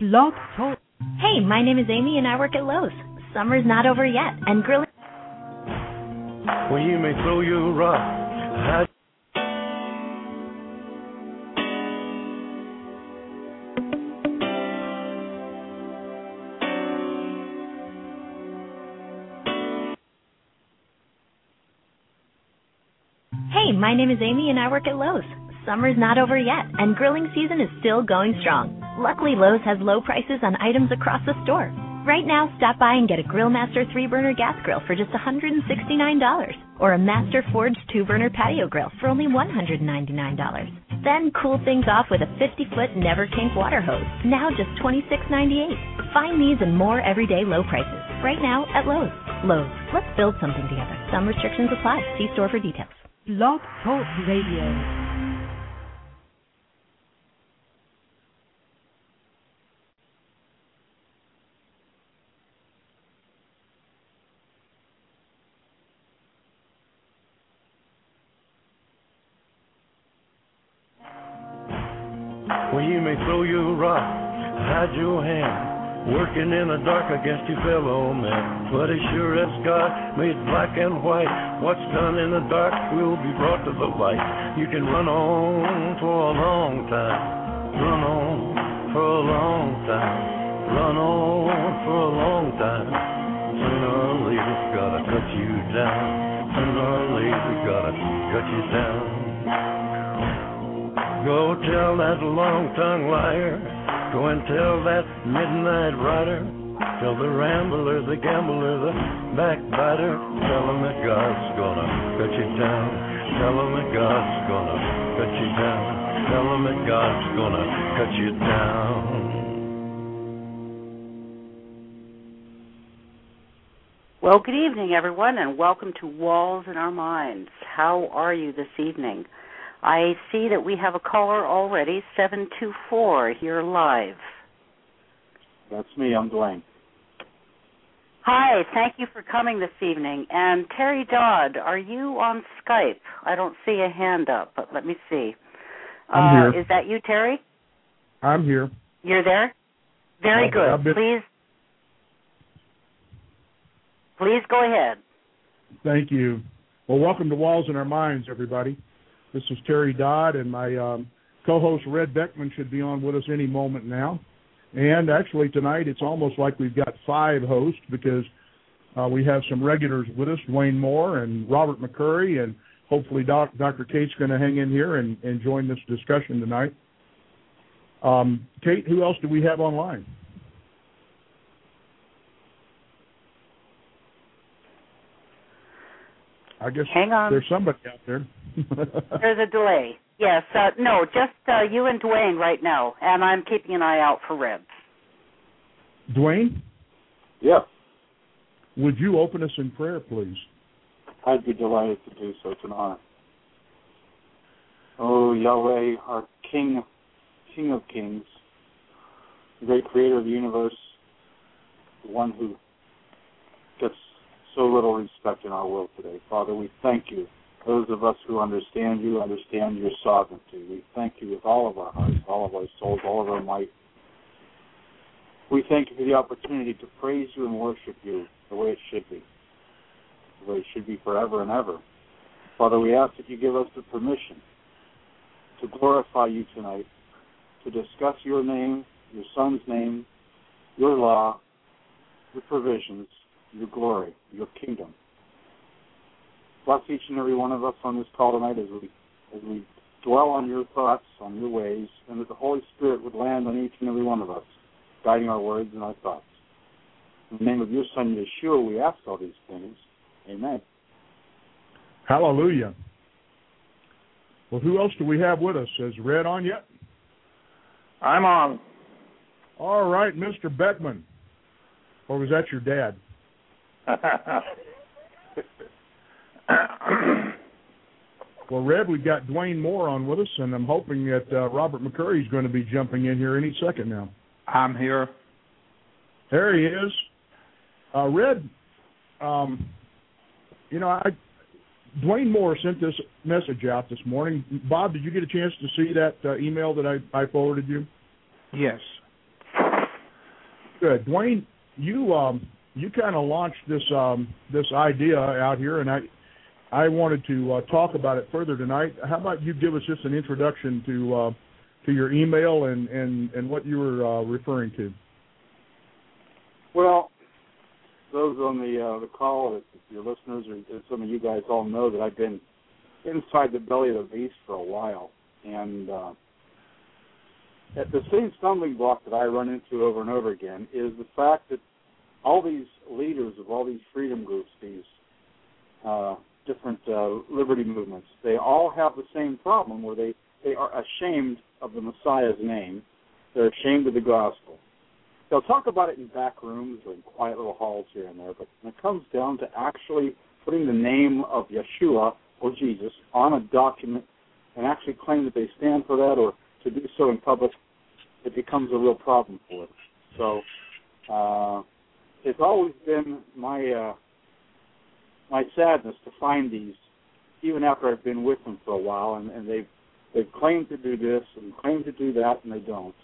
Blog Talk. Hey, my name is Amy and I work at Lowe's. Summer's not over yet, and grilling... Well, you may throw your rock. Hey, my name is Amy and I work at Lowe's. Summer's not over yet, and grilling season is still going strong. Luckily, Lowe's has low prices on items across the store. Right now, stop by and get a Grillmaster 3-burner gas grill for just $169, or a Master Forge 2-burner patio grill for only $199. Then cool things off with a 50-foot Never Kink water hose, now just $26.98. Find these and more everyday low prices right now at Lowe's. Lowe's, let's build something together. Some restrictions apply. See store for details. Blog Talk Radio. Well, you may throw your rock, hide your hand, working in the dark against your fellow man. But as sure as God made black and white, what's done in the dark will be brought to the light. You can run on for a long time, run on for a long time, run on for a long time. Sooner or later, it's gotta cut you down. Sooner or later, it's gotta cut you down. Go tell that long-tongued liar, go and tell that midnight rider, tell the rambler, the gambler, the backbiter, tell him that God's gonna cut you down, tell him that God's gonna cut you down, tell him that God's gonna cut you down. Well, good evening, everyone, and welcome to Walls in Our Minds. How are you this evening? I see that we have a caller already, 724. You're live. That's me. I'm Dwayne. Hi. Thank you for coming this evening. And Terry Dodd, are you on Skype? I don't see a hand up, but let me see. I'm here. Is that you, Terry? I'm here. You're there? Very good. Please go ahead. Thank you. Well, welcome to Walls in Our Minds, everybody. This is Terry Dodd, and my co-host Red Beckman should be on with us any moment now. And actually tonight it's almost like we've got 5 hosts because we have some regulars with us, Dwayne Moore and Robert McCurry, and hopefully Dr. Kate's going to hang in here and join this discussion tonight. Kate, who else do we have online? I guess hang on. There's somebody out there. There's a delay. Yes. No, just you and Dwayne right now, and I'm keeping an eye out for Rebs. Dwayne? Yeah. Would you open us in prayer, please? I'd be delighted to do so. It's an honor. Oh, Yahweh, our King of Kings, the great creator of the universe, the one who gets so little respect in our world today. Father, we thank you. Those of us who understand you, understand your sovereignty. We thank you with all of our hearts, all of our souls, all of our might. We thank you for the opportunity to praise you and worship you the way it should be, the way it should be forever and ever. Father, we ask that you give us the permission to glorify you tonight, to discuss your name, your Son's name, your law, your provisions, your glory, your kingdom. Bless each and every one of us on this call tonight as we dwell on your thoughts, on your ways, and that the Holy Spirit would land on each and every one of us, guiding our words and our thoughts. In the name of your Son, Yeshua, we ask all these things. Amen. Hallelujah. Well, who else do we have with us? Is Red on yet? I'm on. All right, Mr. Beckman. Or was that your dad? Well, Red, we've got Dwayne Moore on with us, and I'm hoping that Robert McCurry is going to be jumping in here any second now. I'm here. There he is. Red, Dwayne Moore sent this message out this morning. Bob, did you get a chance to see that email that I forwarded you? Yes. Good. Dwayne, you kind of launched this idea out here, and I wanted to talk about it further tonight. How about you give us just an introduction to your email and what you were referring to? Well, those on the call, your listeners, or some of you guys all know that I've been inside the belly of the beast for a while, and the same stumbling block that I run into over and over again is the fact that all these leaders of all these freedom groups, these different liberty movements, they all have the same problem where they are ashamed of the Messiah's name. They're ashamed of the gospel. They'll talk about it in back rooms or in quiet little halls here and there, but when it comes down to actually putting the name of Yeshua or Jesus on a document and actually claim that they stand for that or to do so in public, it becomes a real problem for them. So it's always been my sadness to find these, even after I've been with them for a while, and they've claimed to do this and claimed to do that, and they don't.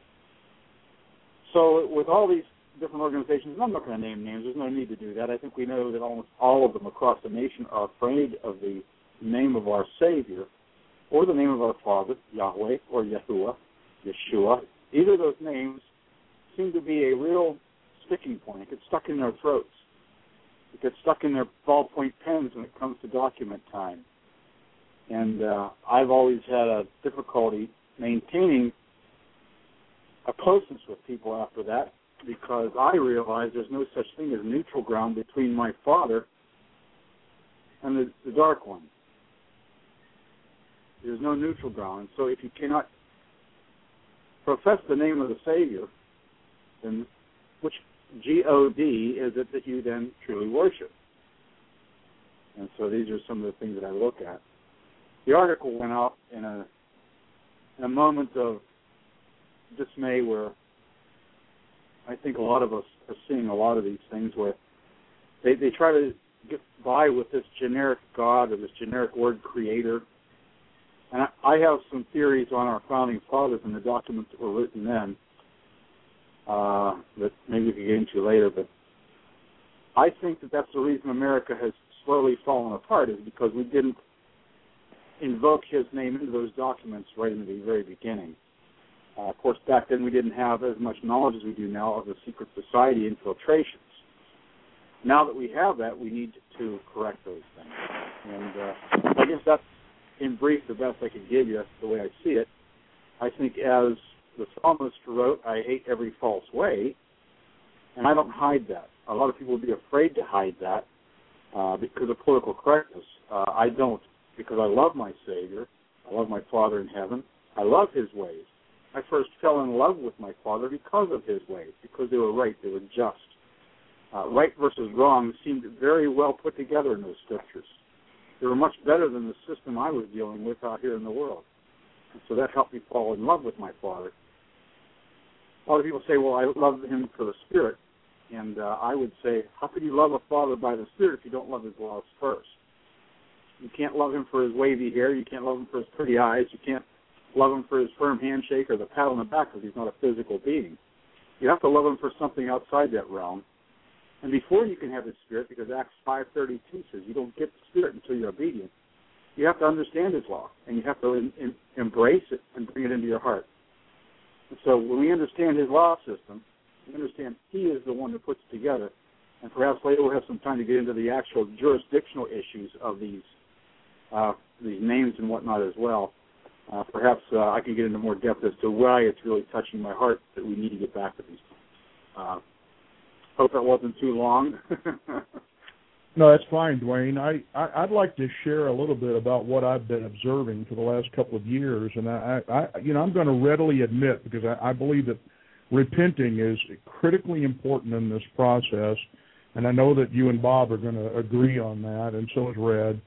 So with all these different organizations, and I'm not going to name names, there's no need to do that. I think we know that almost all of them across the nation are afraid of the name of our Savior or the name of our Father, Yahweh or Yahuwah, Yeshua. Either of those names seem to be a real sticking point. It gets stuck in their throats. It gets stuck in their ballpoint pens when it comes to document time. And I've always had a difficulty maintaining a closeness with people after that because I realize there's no such thing as neutral ground between my Father and the Dark One. There's no neutral ground. So if you cannot profess the name of the Savior, then which G-O-D is it that you then truly worship? And so these are some of the things that I look at. The article went out in a moment of dismay where I think a lot of us are seeing a lot of these things where they try to get by with this generic God or this generic word creator. And I have some theories on our founding fathers and the documents that were written then that maybe we can get into later. But I think that that's the reason America has slowly fallen apart, is because we didn't invoke his name into those documents right in the very beginning. Of course, back then we didn't have as much knowledge as we do now of the secret society infiltrations. Now that we have that, we need to correct those things. And I guess that's, in brief, the best I could give you, the way I see it. I think as the psalmist wrote, I hate every false way, and I don't hide that. A lot of people would be afraid to hide that because of political correctness. I don't, because I love my Savior. I love my Father in heaven. I love his ways. I first fell in love with my Father because of his ways, because they were right, they were just. Right versus wrong seemed very well put together in those scriptures. They were much better than the system I was dealing with out here in the world. And so that helped me fall in love with my Father. A lot of people say, well, I love him for the Spirit. And I would say, how could you love a Father by the Spirit if you don't love his laws first? You can't love him for his wavy hair. You can't love him for his pretty eyes. You can't love him for his firm handshake or the pat on the back because he's not a physical being. You have to love him for something outside that realm. And before you can have his Spirit, because Acts 5:32 says you don't get the Spirit until you're obedient, you have to understand his law, and you have to embrace it and bring it into your heart. And so when we understand his law system, we understand he is the one that puts it together. And perhaps later we'll have some time to get into the actual jurisdictional issues of these names and whatnot as well. Perhaps I can get into more depth as to why it's really touching my heart that we need to get back to these things. Hope that wasn't too long. No, that's fine, Dwayne. I'd like to share a little bit about what I've been observing for the last couple of years, and I'm going to readily admit, because I believe that repenting is critically important in this process, and I know that you and Bob are going to agree on that, and so is Red,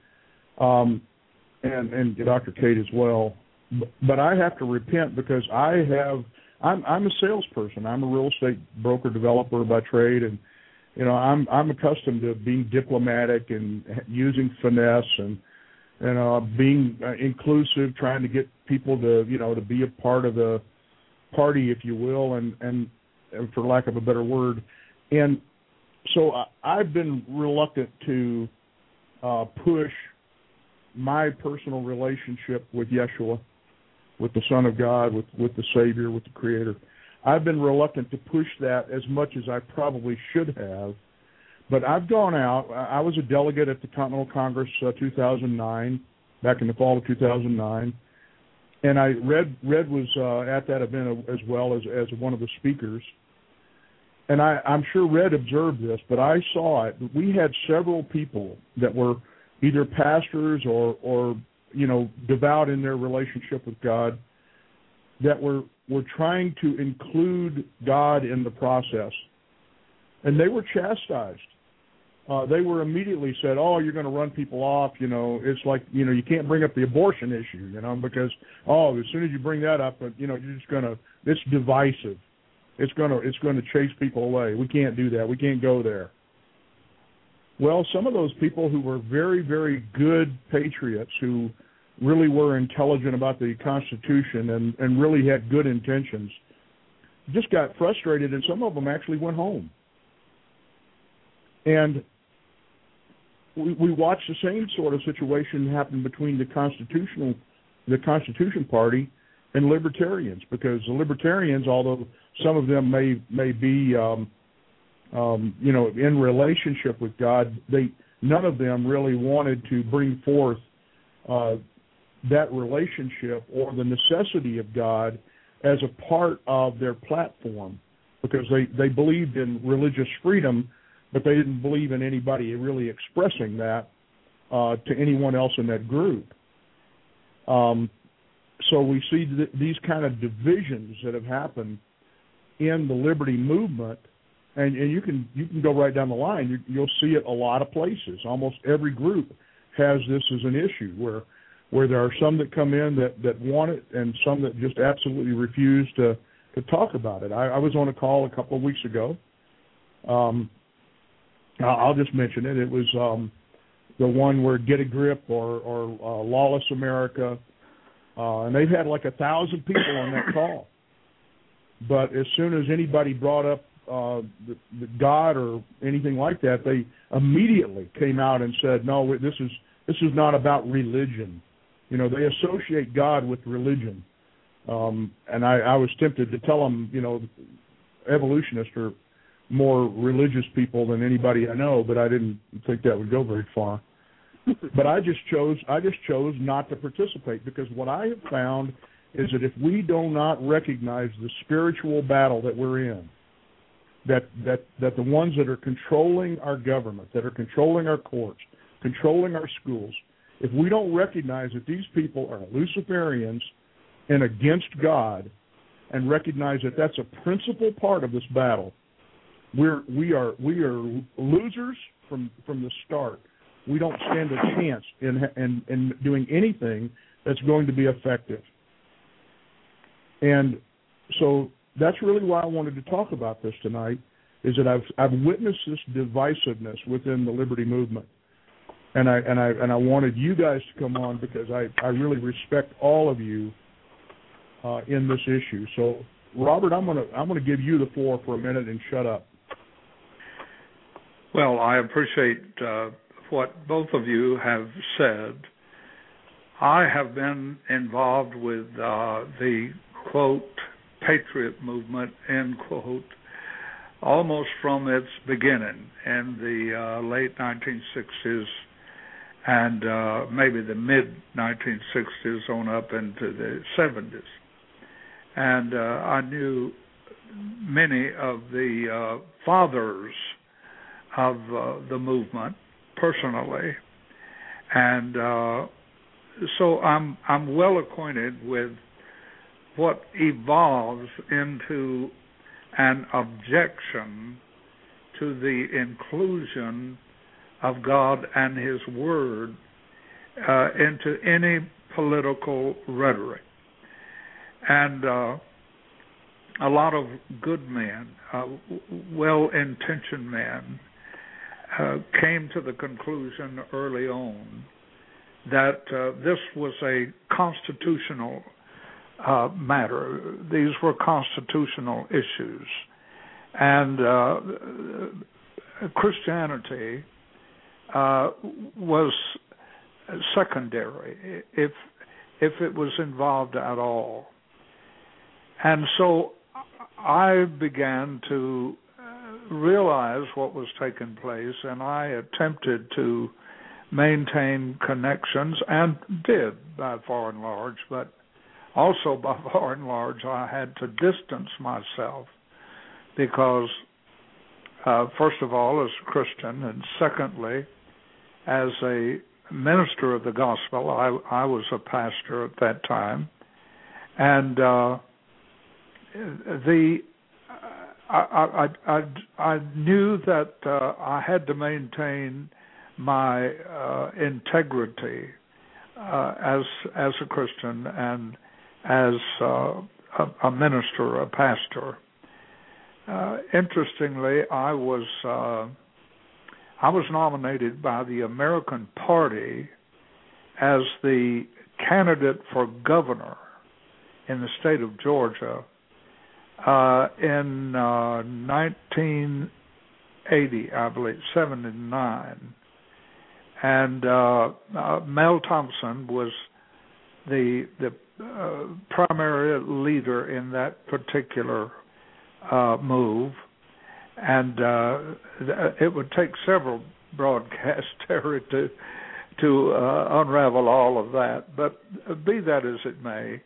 and Dr. Kate as well. But I have to repent because I'm a salesperson. I'm a real estate broker developer by trade, and I'm accustomed to being diplomatic and using finesse and being inclusive, trying to get people to to be a part of the party, if you will. And for lack of a better word. And so I've been reluctant to push my personal relationship with Yeshua, with the Son of God, with the Savior, with the Creator. I've been reluctant to push that as much as I probably should have. But I've gone out. I was a delegate at the Continental Congress 2009, back in the fall of 2009. And Red was at that event as well as one of the speakers. And I'm sure Red observed this, but I saw it. We had several people that were either pastors or devout in their relationship with God that were trying to include God in the process. And they were chastised. They were immediately said, "Oh, you're going to run people off." It's like, you can't bring up the abortion issue, because, as soon as you bring that up, you're just going to, it's divisive. It's going to chase people away. We can't do that. We can't go there. Well, some of those people who were very, very good patriots, who really were intelligent about the Constitution and really had good intentions, just got frustrated, and some of them actually went home. And we watched the same sort of situation happen between the Constitution Party and libertarians, because the libertarians, although some of them may be in relationship with God, none of them really wanted to bring forth that relationship or the necessity of God as a part of their platform, because they believed in religious freedom, but they didn't believe in anybody really expressing that to anyone else in that group. So we see these kind of divisions that have happened in the liberty movement, and you can go right down the line. You'll see it a lot of places. Almost every group has this as an issue, where there are some that come in that want it, and some that just absolutely refuse to talk about it. I was on a call a couple of weeks ago. I'll just mention it. It was the one where Get a Grip or Lawless America, and they've had like 1,000 people on that call. But as soon as anybody brought up the God or anything like that, they immediately came out and said, "No, this is not about religion." They associate God with religion, and I was tempted to tell them, evolutionists are more religious people than anybody I know, but I didn't think that would go very far. But I just chose not to participate, because what I have found is that if we do not recognize the spiritual battle that we're in, that the ones that are controlling our government, that are controlling our courts, controlling our schools, if we don't recognize that these people are Luciferians and against God, and recognize that that's a principal part of this battle, we are losers from the start. We don't stand a chance in doing anything that's going to be effective. And so that's really why I wanted to talk about this tonight, is that I've witnessed this divisiveness within the liberty movement, and I wanted you guys to come on, because I really respect all of you in this issue. So, Robert, I'm gonna give you the floor for a minute and shut up. Well, I appreciate what both of you have said. I have been involved with the, quote, patriot movement, end quote, almost from its beginning in the late 1960s and maybe the mid-1960s on up into the 70s. And I knew many of the fathers of the movement personally, and so I'm well acquainted with what evolves into an objection to the inclusion of God and His Word into any political rhetoric. And a lot of good men, well-intentioned men, came to the conclusion early on that this was a constitutional matter. These were constitutional issues, And Christianity was secondary, if it was involved at all. And so I began to realize what was taking place, and I attempted to maintain connections, and did by far and large, but also by far and large I had to distance myself because, first of all, as a Christian, and secondly, as a minister of the gospel. I was a pastor at that time, and I knew that I had to maintain my integrity as a Christian and as a minister, a pastor. Interestingly, I was nominated by the American Party as the candidate for governor in the state of Georgia in 1980, I believe, 79. And Mel Thompson was the primary leader in that particular move. And it would take several broadcasts, Terry, to unravel all of that. But be that as it may,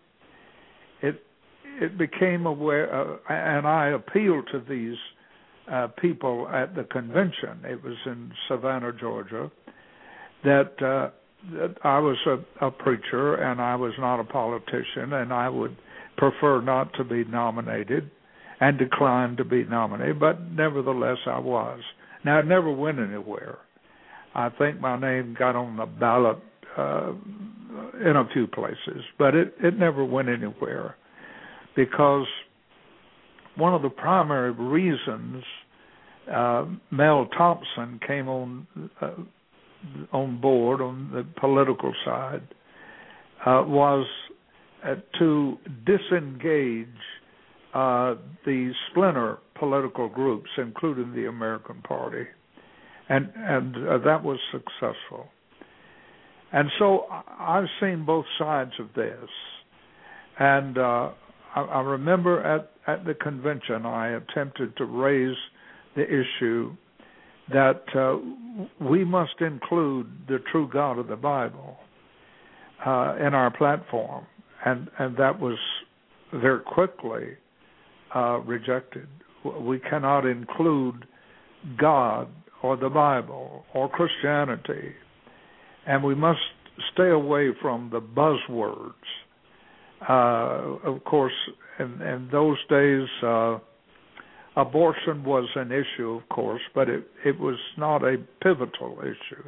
it became aware, and I appealed to these people at the convention. It was in Savannah, Georgia, that I was a preacher and I was not a politician, and I would prefer not to be nominated, and declined to be nominated, but nevertheless I was. Now, it never went anywhere. I think my name got on the ballot in a few places, but it never went anywhere, because one of the primary reasons Mel Thompson came on board on the political side was to disengage the splinter political groups, including the American Party, and that was successful. And so I've seen both sides of this, and I remember at the convention I attempted to raise the issue that we must include the true God of the Bible in our platform, and that was very quickly rejected. We cannot include God or the Bible or Christianity, and we must stay away from the buzzwords. Of course, in those days, abortion was an issue, of course, but it was not a pivotal issue.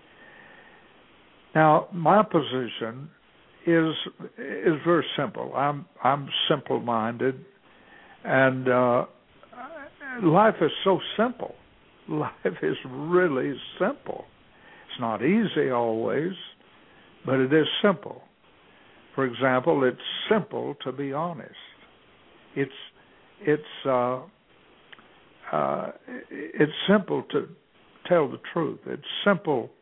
Now, my position is very simple. I'm simple-minded. And life is so simple. Life is really simple. It's not easy always, but it is simple. For example, it's simple to be honest. It's simple to tell the truth. It's simple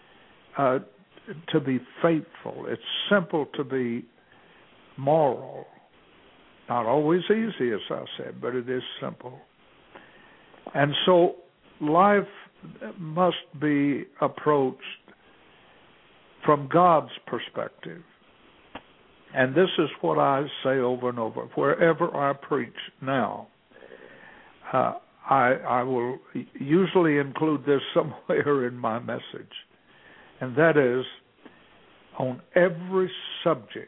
to be faithful. It's simple to be moral. Not always easy, as I said, but it is simple. And so life must be approached from God's perspective. And this is what I say over and over. Wherever I preach now, I will usually include this somewhere in my message. And that is, on every subject,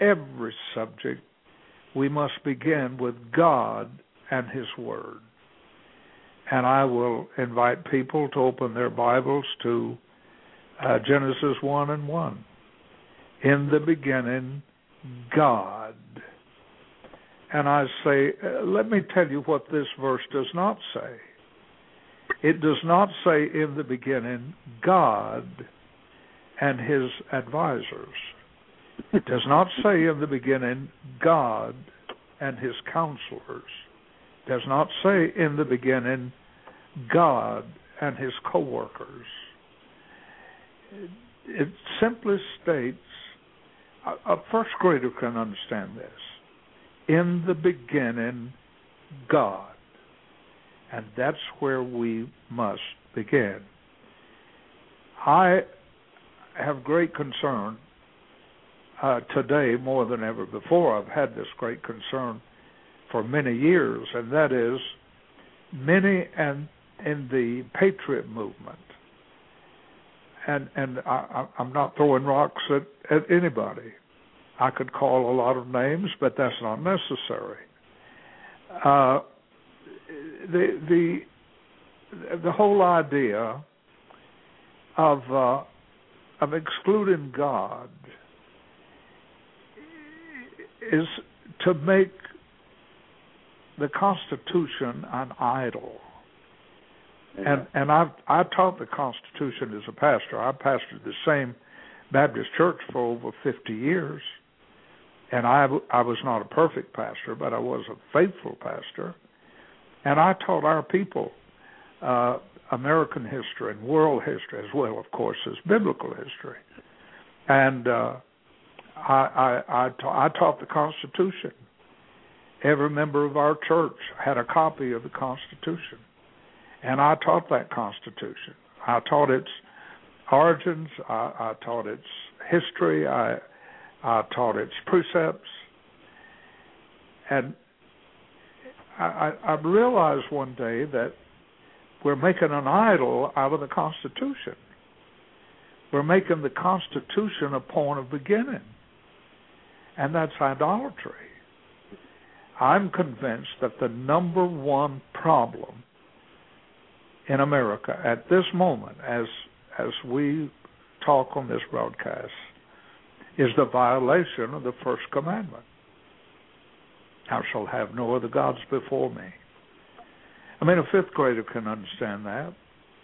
we must begin with God and His Word. And I will invite people to open their Bibles to Genesis 1:1. In the beginning, God. And I say, let me tell you what this verse does not say. It does not say in the beginning, God and His advisors. It does not say in the beginning, God and His counselors. does not say in the beginning God and his co-workers. It simply states, a first grader can understand this, in the beginning God. And that's where we must begin. I have great concern today more than ever before. I've had this great concern for many years, and that is many in the Patriot movement. And I'm not throwing rocks at anybody. I could call a lot of names, but that's not necessary. The whole idea of excluding God is to make the Constitution an idol. Yeah. And I taught the Constitution as a pastor. I pastored the same Baptist church for over 50 years. And I was not a perfect pastor, but I was a faithful pastor. And I taught our people American history and world history, as well, of course, as biblical history. And I taught the Constitution. Every member of our church had a copy of the Constitution. And I taught that Constitution. I taught its origins. I taught its history. I taught its precepts. And I realized one day that we're making an idol out of the Constitution. We're making the Constitution a point of beginning. And that's idolatry. I'm convinced that the number one problem in America at this moment, as we talk on this broadcast, is the violation of the first commandment. Thou shalt have no other gods before me. I mean, a fifth grader can understand that.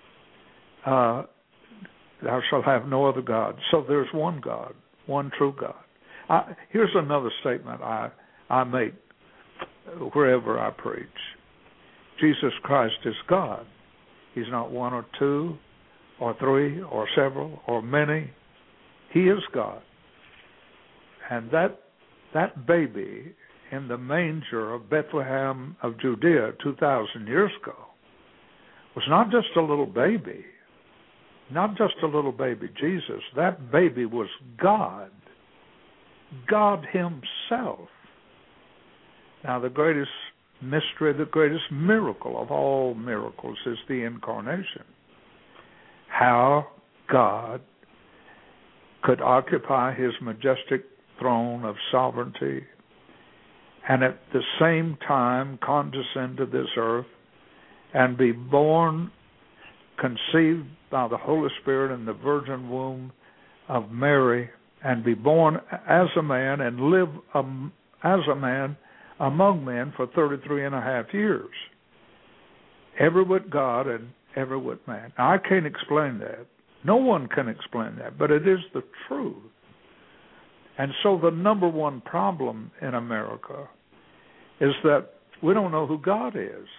Thou shalt have no other God. So there's one God, one true God. Here's another statement I make wherever I preach. Jesus Christ is God. He's not one or two or three or several or many. He is God. And that baby in the manger of Bethlehem of Judea 2,000 years ago was not just a little baby, not just a little baby Jesus. That baby was God, God himself. Now, the greatest mystery, the greatest miracle of all miracles is the incarnation. How God could occupy his majestic throne of sovereignty and at the same time condescend to this earth and be born, conceived by the Holy Spirit in the virgin womb of Mary, and be born as a man and live as a man among men for 33 and a half years. Every whit God and every whit man. Now, I can't explain that. No one can explain that, but it is the truth. And so the number one problem in America is that we don't know who God is.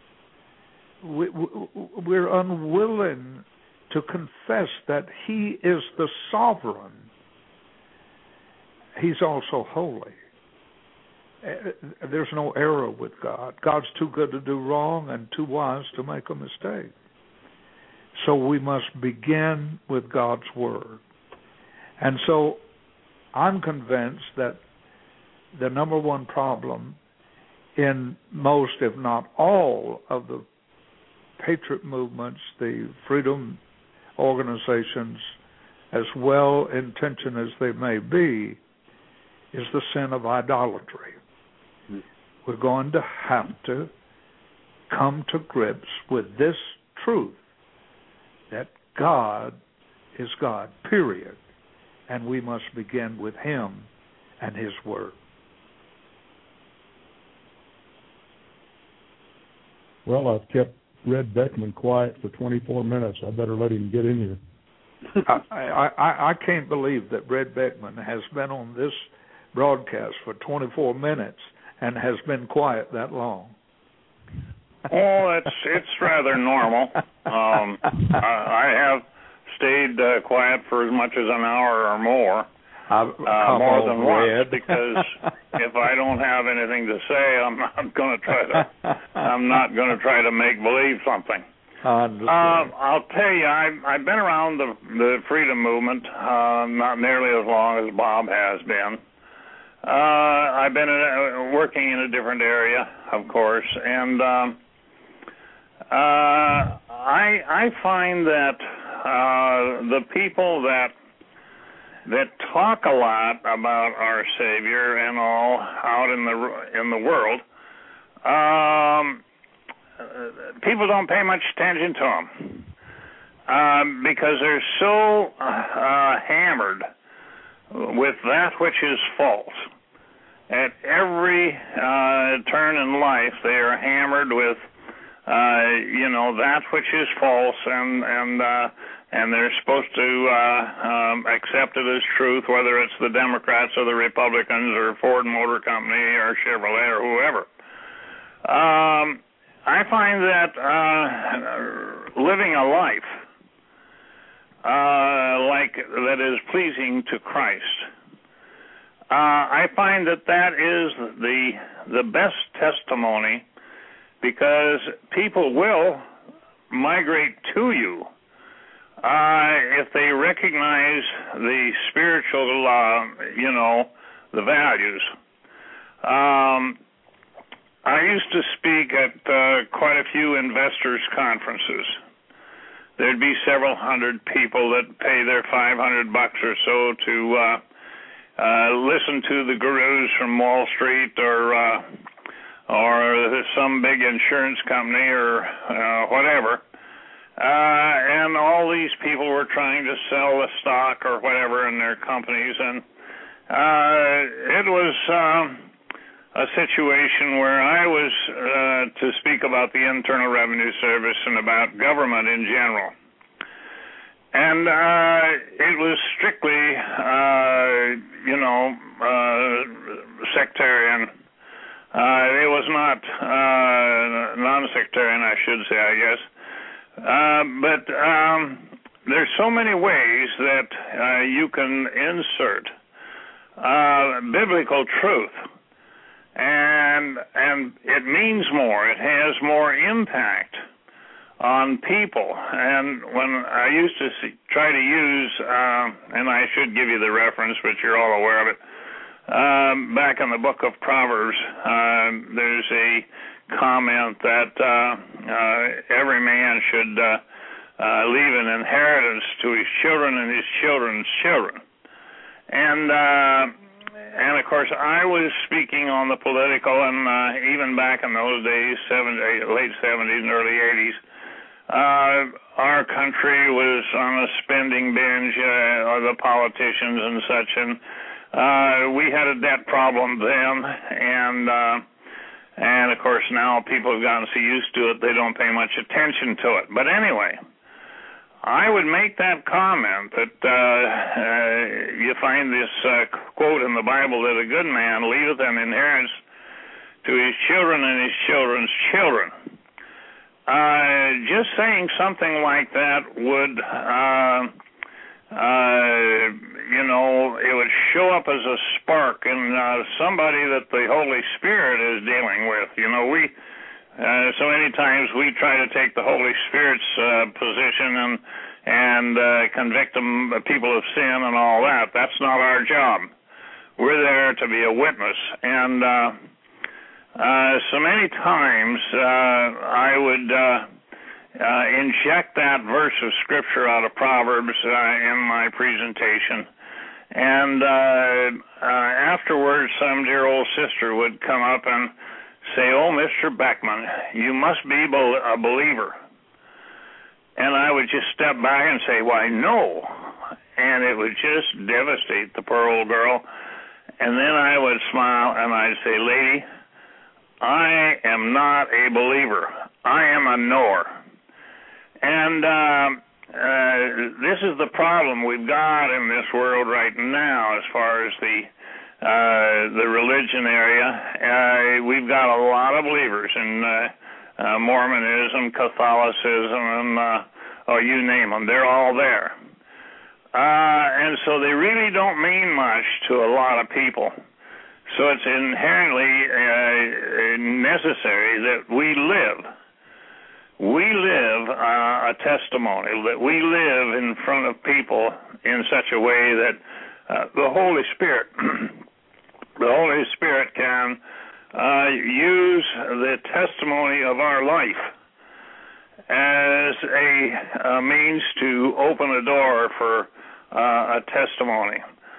We're unwilling to confess that he is the sovereign. He's also holy. There's no error with God. God's too good to do wrong and too wise to make a mistake. So we must begin with God's Word. And so I'm convinced that the number one problem in most, if not all, of the patriot movements, the freedom organizations, as well-intentioned as they may be, is the sin of idolatry. We're going to have to come to grips with this truth, that God is God, period. And we must begin with him and his word. Well, I've kept Red Beckman quiet for 24 minutes. I better let him get in here. I can't believe that Red Beckman has been on this broadcast for 24 minutes and has been quiet that long. Oh, it's rather normal. I have stayed quiet for as much as an hour or more. More than once, because if I don't have anything to say, I'm not going to try to make believe something. I'll tell you, I've been around the freedom movement not nearly as long as Bob has been. I've been working in a different area, of course, and I find that the people that talk a lot about our Savior and all out in the world, people don't pay much attention to them because they're so hammered with that which is false. At every turn in life, they are hammered with that which is false, and they're supposed to accept it as truth, whether it's the Democrats or the Republicans or Ford Motor Company or Chevrolet or whoever. I find that living a life like that is pleasing to Christ, I find that is the best testimony, because people will migrate to you if they recognize the spiritual, the values. I used to speak at quite a few investors' conferences. There'd be several hundred people that pay their $500 or so to listen to the gurus from Wall Street or some big insurance company or whatever. And all these people were trying to sell the stock or whatever in their companies, and it was a situation where I was to speak about the Internal Revenue Service and about government in general. And it was strictly, sectarian. It was not non-sectarian, I should say, I guess. But there's so many ways that you can insert biblical truth, and it means more. It has more impact on people. And when I used to try to use, and I should give you the reference, but you're all aware of it, back in the book of Proverbs, there's a comment that every man should leave an inheritance to his children and his children's children. And of course, I was speaking on the political, and even back in those days, late 70s and early 80s, our country was on a spending binge, the politicians and such, and we had a debt problem then, and of course now people have gotten so used to it they don't pay much attention to it. But anyway, I would make that comment that you find this quote in the Bible that a good man leaveth an inheritance to his children and his children's children. Just saying something like that would, it would show up as a spark in somebody that the Holy Spirit is dealing with. We so many times we try to take the Holy Spirit's position and convict people of sin and all that. That's not our job. We're there to be a witness. And so many times I would inject that verse of Scripture out of Proverbs in my presentation. And afterwards, some dear old sister would come up and say, "Oh, Mr. Beckman, you must be a believer." And I would just step back and say, "Why, no." And it would just devastate the poor old girl. And then I would smile and I'd say, "Lady, I am not a believer. I am a knower." And this is the problem we've got in this world right now as far as the religion area. We've got a lot of believers, and Mormonism, Catholicism, and you name them. They're all there. And so they really don't mean much to a lot of people. So it's inherently necessary that we live a testimony, that we live in front of people in such a way that the Holy Spirit can use the testimony of our life as a means to open a door for a testimony.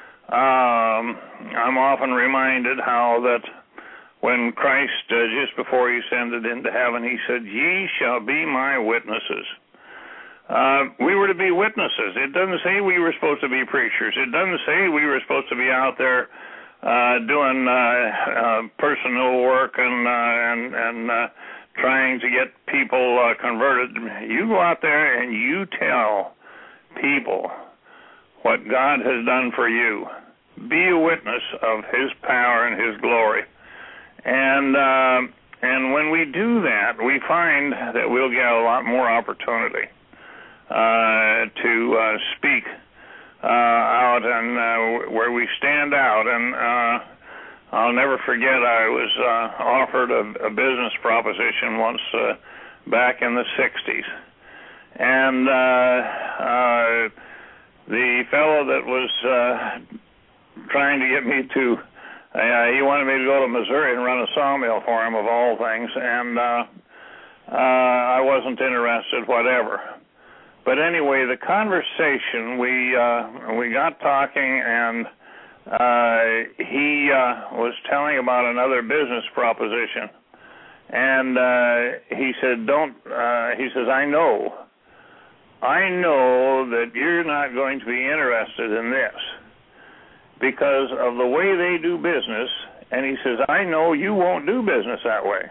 I'm often reminded how that when Christ, just before he ascended into heaven, he said, "Ye shall be my witnesses." We were to be witnesses. It doesn't say we were supposed to be preachers. It doesn't say we were supposed to be out there doing personal work and trying to get people converted. You go out there and you tell people what God has done for you. Be a witness of his power and his glory. And when we do that, we find that we'll get a lot more opportunity to speak out and where we stand out. And I'll never forget, I was offered a business proposition once back in the 60s. And the fellow that was trying to get me to, he wanted me to go to Missouri and run a sawmill for him, of all things, and I wasn't interested, whatever. But anyway, the conversation, we got talking, and he was telling about another business proposition, and he said, he says, I know that you're not going to be interested in this because of the way they do business, and he says, I know you won't do business that way.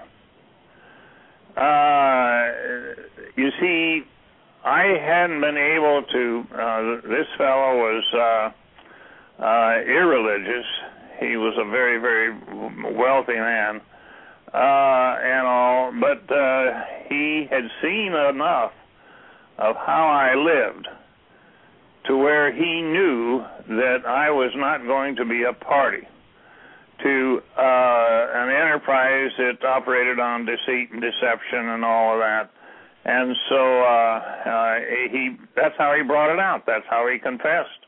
You see, I hadn't been able to, this fellow was irreligious. He was a very, very wealthy man, and all, but he had seen enough of how I lived to where he knew that I was not going to be a party to an enterprise that operated on deceit and deception and all of that. And so that's how he brought it out. That's how he confessed,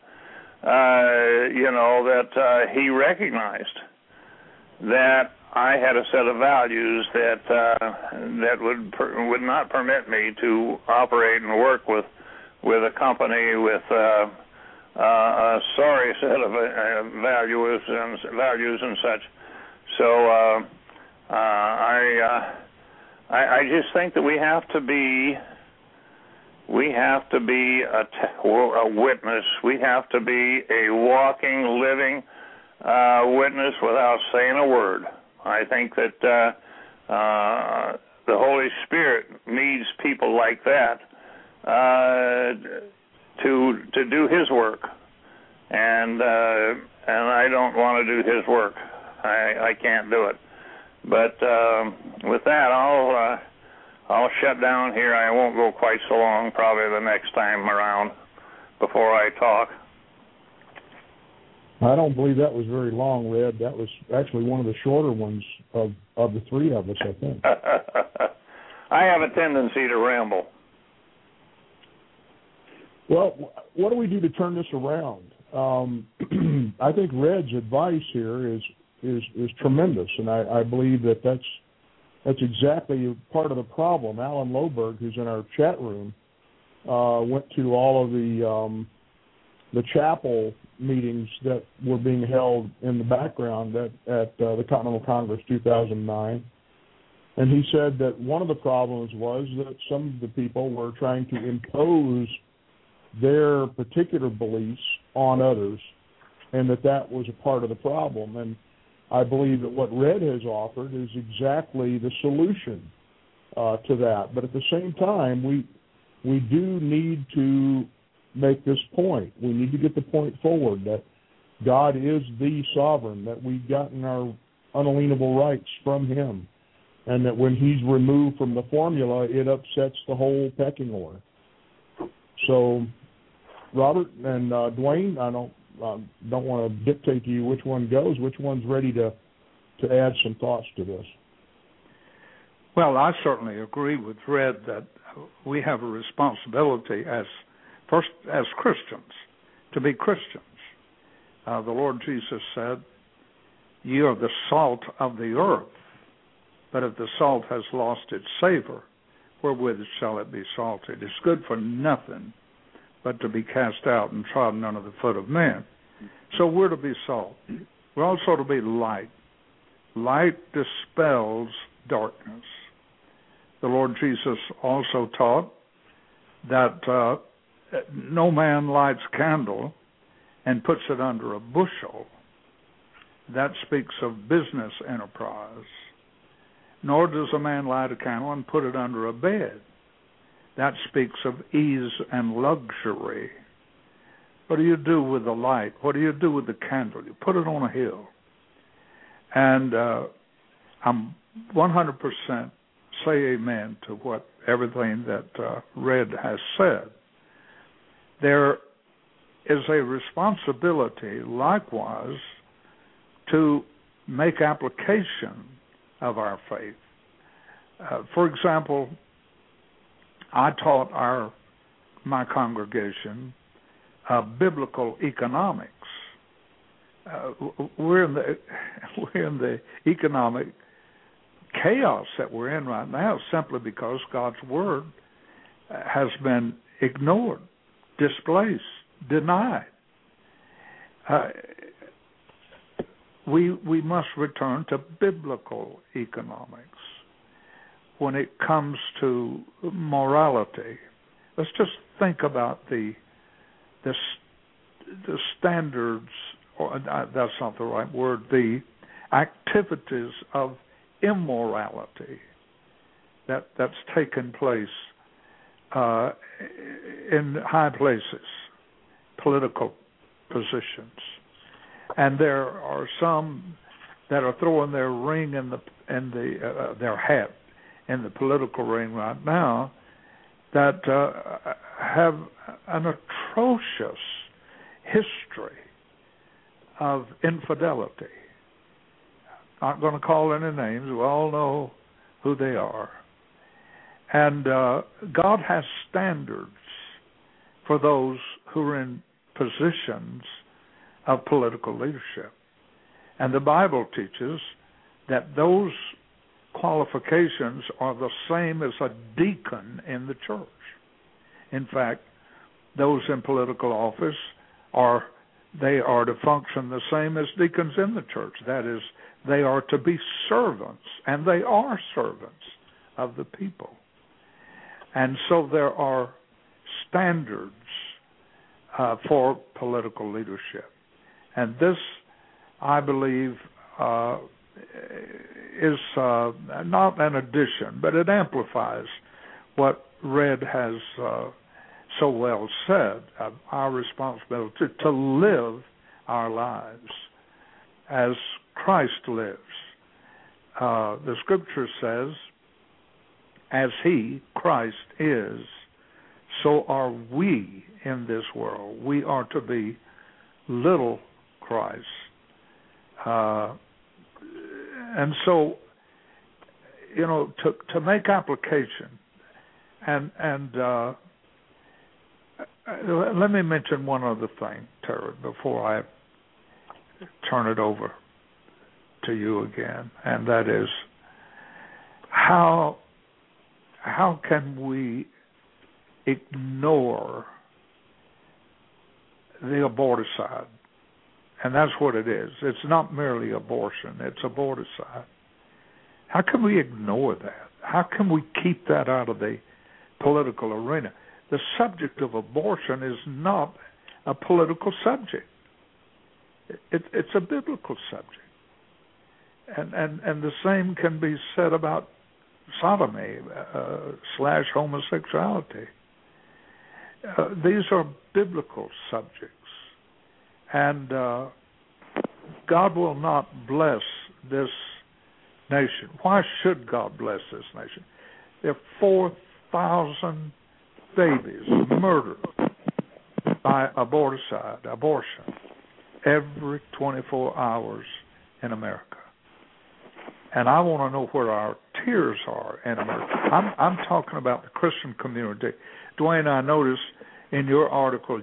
that he recognized that I had a set of values that would not permit me to operate and work with a company with a sorry set of values and such. So I just think that we have to be a witness. We have to be a walking, living witness without saying a word. I think that the Holy Spirit needs people like that to do his work, and I don't want to do his work. I can't do it. But with that, I'll shut down here. I won't go quite so long, probably the next time around, before I talk. I don't believe that was very long, Red. That was actually one of the shorter ones of the three of us, I think. I have a tendency to ramble. Well, what do we do to turn this around? I think Red's advice here is tremendous, and I believe that's exactly part of the problem. Alan Loberg, who's in our chat room, went to all of the chapel meetings that were being held in the background at the Continental Congress 2009, and he said that one of the problems was that some of the people were trying to impose their particular beliefs on others, and that was a part of the problem. And I believe that what Red has offered is exactly the solution to that. But at the same time, we do need to make this point. We need to get the point forward that God is the sovereign, that we've gotten our unalienable rights from him, and that when he's removed from the formula, it upsets the whole pecking order. So, Robert and Dwayne, I don't want to dictate to you which one goes. Which one's ready to add some thoughts to this? Well, I certainly agree with Red that we have a responsibility as Christians to be Christians. The Lord Jesus said, "Ye are the salt of the earth, but if the salt has lost its savor, wherewith shall it be salted? It's good for nothing but to be cast out and trodden under the foot of men." So we're to be salt. We're also to be light. Light dispels darkness. The Lord Jesus also taught that no man lights a candle and puts it under a bushel. That speaks of business enterprise. Nor does a man light a candle and put it under a bed. That speaks of ease and luxury. What do you do with the light? What do you do with the candle? You put it on a hill. And I'm 100% say amen to everything that Red has said. There is a responsibility, likewise, to make application of our faith. For example, I taught my congregation biblical economics. We're in the economic chaos that we're in right now simply because God's word has been ignored, displaced, denied. We must return to biblical economics when it comes to morality. Let's just think about the standards, or that's not the right word, the activities of immorality that's taken place in high places, political positions. And there are some that are throwing their ring their hat in the political ring right now that have an atrocious history of infidelity. Not going to call any names. We all know who they are. And God has standards for those who are in positions of political leadership. And the Bible teaches that those qualifications are the same as a deacon in the church. In fact, those in political office are to function the same as deacons in the church. That is, they are to be servants, and they are servants of the people. And so there are standards for political leadership. And this, I believe, is not an addition, but it amplifies what Red has so well said, our responsibility to live our lives as Christ lives. The Scripture says, as He, Christ, is, so are we in this world. We are to be little Christ. And so, to make application, and let me mention one other thing, Terry, before I turn it over to you again, and that is how can we ignore the aborticide? And that's what it is. It's not merely abortion, it's aborticide. How can we ignore that? How can we keep that out of the political arena? The subject of abortion is not a political subject. It's a biblical subject. And the same can be said about sodomy / homosexuality. These are biblical subjects. And God will not bless this nation. Why should God bless this nation? There are 4,000 babies murdered by abortion, every 24 hours in America. And I want to know where our tears are in America. I'm talking about the Christian community. Dwayne, I noticed in your article,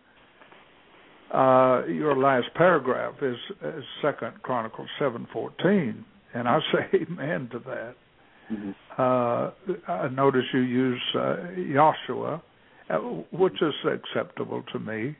your last paragraph is 2 Chronicles 7:14, and I say amen to that. Mm-hmm. I notice you use Joshua, which is acceptable to me,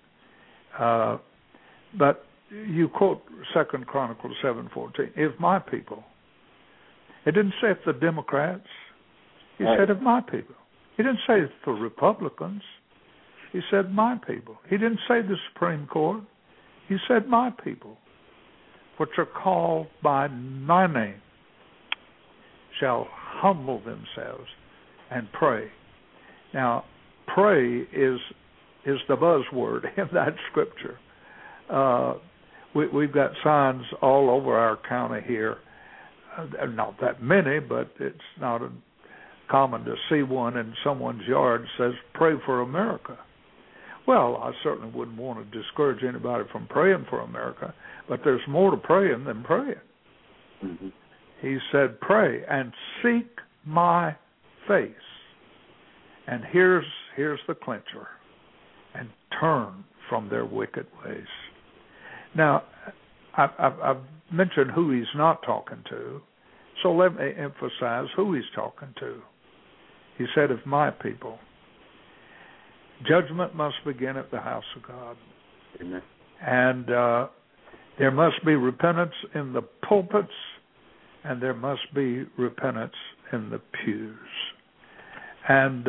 but you quote 2 Chronicles 7:14. If my people, it didn't say if the Democrats. He said if my people. He didn't say if the Republicans. He said my people. He didn't say the Supreme Court. He said my people, which are called by my name, shall humble themselves and pray. Now, pray is the buzzword in that scripture. We've got signs all over our county here. Not that many, but it's not common to see one in someone's yard that says, pray for America. Well, I certainly wouldn't want to discourage anybody from praying for America, but there's more to praying than praying. Mm-hmm. He said, pray and seek my face. And here's the clincher. And turn from their wicked ways. Now, I've mentioned who he's not talking to, so let me emphasize who he's talking to. He said, if my people. Judgment must begin at the house of God. Amen. And there must be repentance in the pulpits, and there must be repentance in the pews. And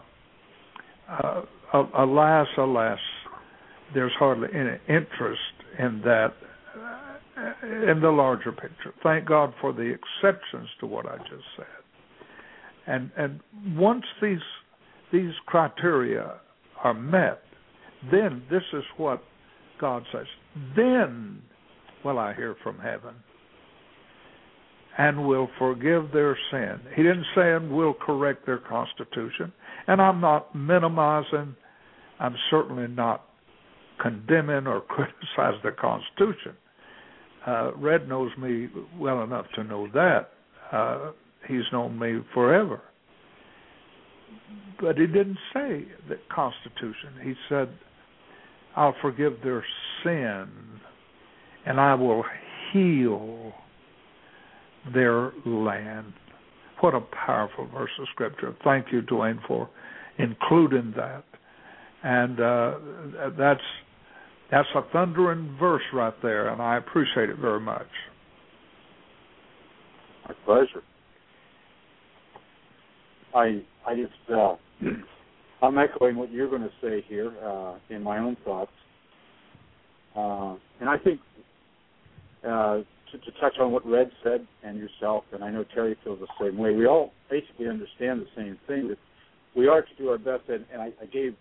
alas, there's hardly any interest in that in the larger picture. Thank God for the exceptions to what I just said. And once these criteria are met, then this is what God says. Then will I hear from heaven and will forgive their sin. He didn't say and will correct their constitution. And I'm not minimizing, I'm certainly not condemning or criticizing the Constitution. Red knows me well enough to know that. He's known me forever. But he didn't say the Constitution. He said, I'll forgive their sin and I will heal their land. What a powerful verse of Scripture. Thank you, Dwayne, for including that. And that's a thundering verse right there, and I appreciate it very much. My pleasure. I'm echoing what you're going to say here in my own thoughts. And I think to touch on what Red said and yourself, and I know Terry feels the same way, we all basically understand the same thing, that we are to do our best. And I gave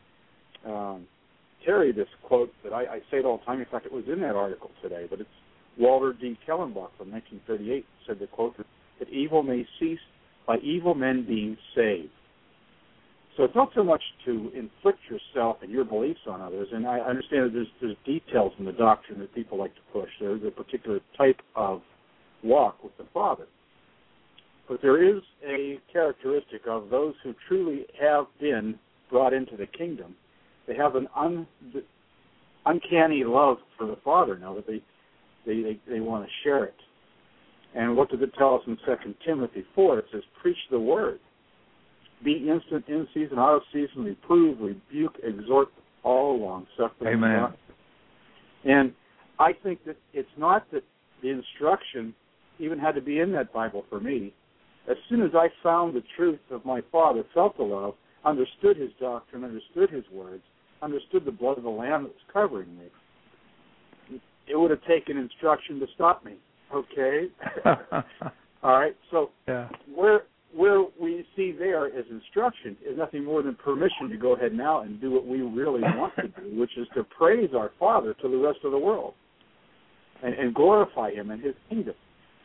Terry this quote that I say it all the time. In fact, it was in that article today, but it's Walter D. Kellenbach from 1938 said the quote that evil may cease by evil men being saved. So it's not so much to inflict yourself and your beliefs on others, and I understand that there's details in the doctrine that people like to push. There's a particular type of walk with the Father. But there is a characteristic of those who truly have been brought into the kingdom. They have an uncanny love for the Father now that they want to share it. And what does it tell us in 2 Timothy 4? It says, preach the word. Be instant in season, out of season, reprove, rebuke, exhort, all along suffering. Amen. And I think that it's not that the instruction even had to be in that Bible for me. As soon as I found the truth of my Father, felt the love, understood his doctrine, understood his words, understood the blood of the Lamb that was covering me, it would have taken instruction to stop me. Okay? All right? So yeah. Where we see there as instruction is nothing more than permission to go ahead now and do what we really want to do, which is to praise our Father to the rest of the world and glorify him and his kingdom.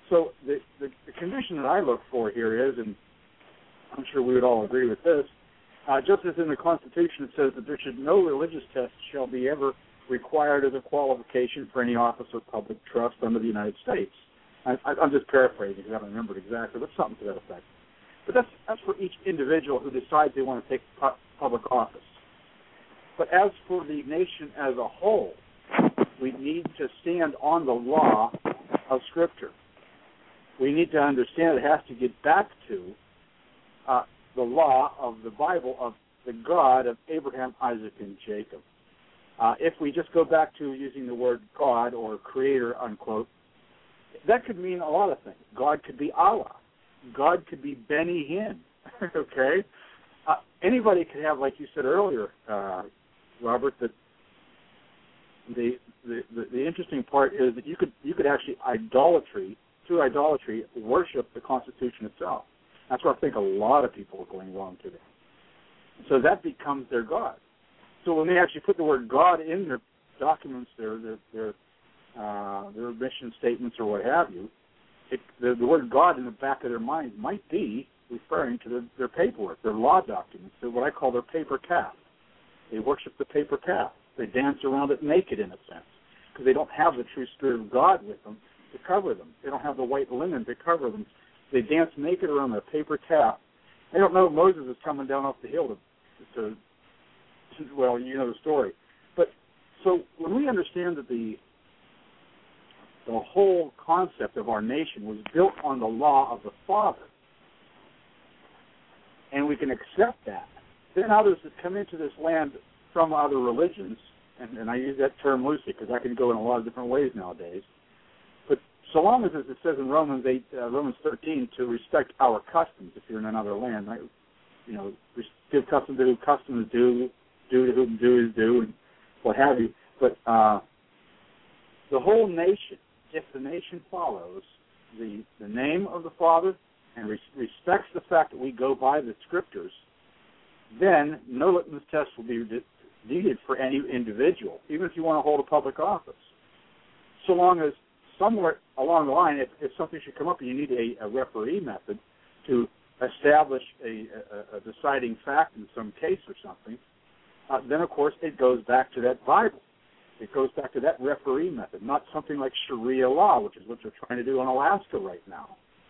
So the condition that I look for here is, and I'm sure we would all agree with this, just as in the Constitution it says that there should no religious test shall be ever required as a qualification for any office of public trust under the United States. I'm just paraphrasing because I don't remember it exactly, but something to that effect. But that's for each individual who decides they want to take public office. But as for the nation as a whole, we need to stand on the law of Scripture. We need to understand it has to get back to the law of the Bible, of the God of Abraham, Isaac, and Jacob. If we just go back to using the word God or creator, unquote, that could mean a lot of things. God could be Allah. God could be Benny Hinn. Okay? Anybody could have, like you said earlier, Robert, that the interesting part is that you could actually through idolatry, worship the Constitution itself. That's where I think a lot of people are going wrong today. So that becomes their God. So when they actually put the word God in their documents, their mission statements or what have you, the word God in the back of their mind might be referring to their paperwork, their law documents, what I call their paper calf. They worship the paper calf. They dance around it naked in a sense because they don't have the true Spirit of God with them to cover them. They don't have the white linen to cover them. They dance naked around their paper calf. They don't know Moses is coming down off the hill to well, you know the story. But so when we understand that the whole concept of our nation was built on the law of the Father, and we can accept that, then others that come into this land from other religions, and I use that term loosely because that can go in a lot of different ways nowadays, but so long as it says in Romans 13, to respect our customs if you're in another land, right? You know, give custom to whom custom is due, due to whom due is due, and what have you. But the whole nation, if the nation follows the name of the Father and respects the fact that we go by the Scriptures, then no litmus test will be needed for any individual, even if you want to hold a public office. So long as somewhere along the line, if something should come up and you need a referee method to establish a deciding fact in some case or something, then, of course, it goes back to that Bible. It goes back to that referee method, not something like Sharia law, which is what they're trying to do in Alaska right now.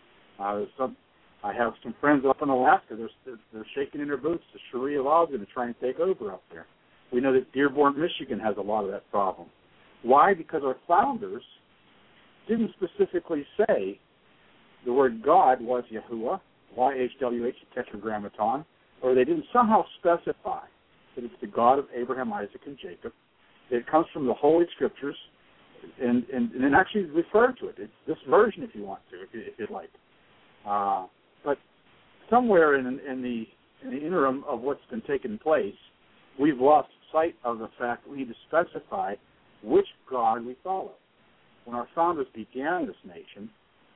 I have some friends up in Alaska. They're shaking in their boots. The Sharia law is going to try and take over up there. We know that Dearborn, Michigan has a lot of that problem. Why? Because our founders didn't specifically say the word God was Yahuwah, YHWH, tetragrammaton, or they didn't somehow specify that it's the God of Abraham, Isaac, and Jacob. It comes from the Holy Scriptures, and actually refer to it. It's this version, if you want to, if you'd like. But somewhere in the interim of what's been taking place, we've lost sight of the fact that we need to specify which God we follow. When our founders began this nation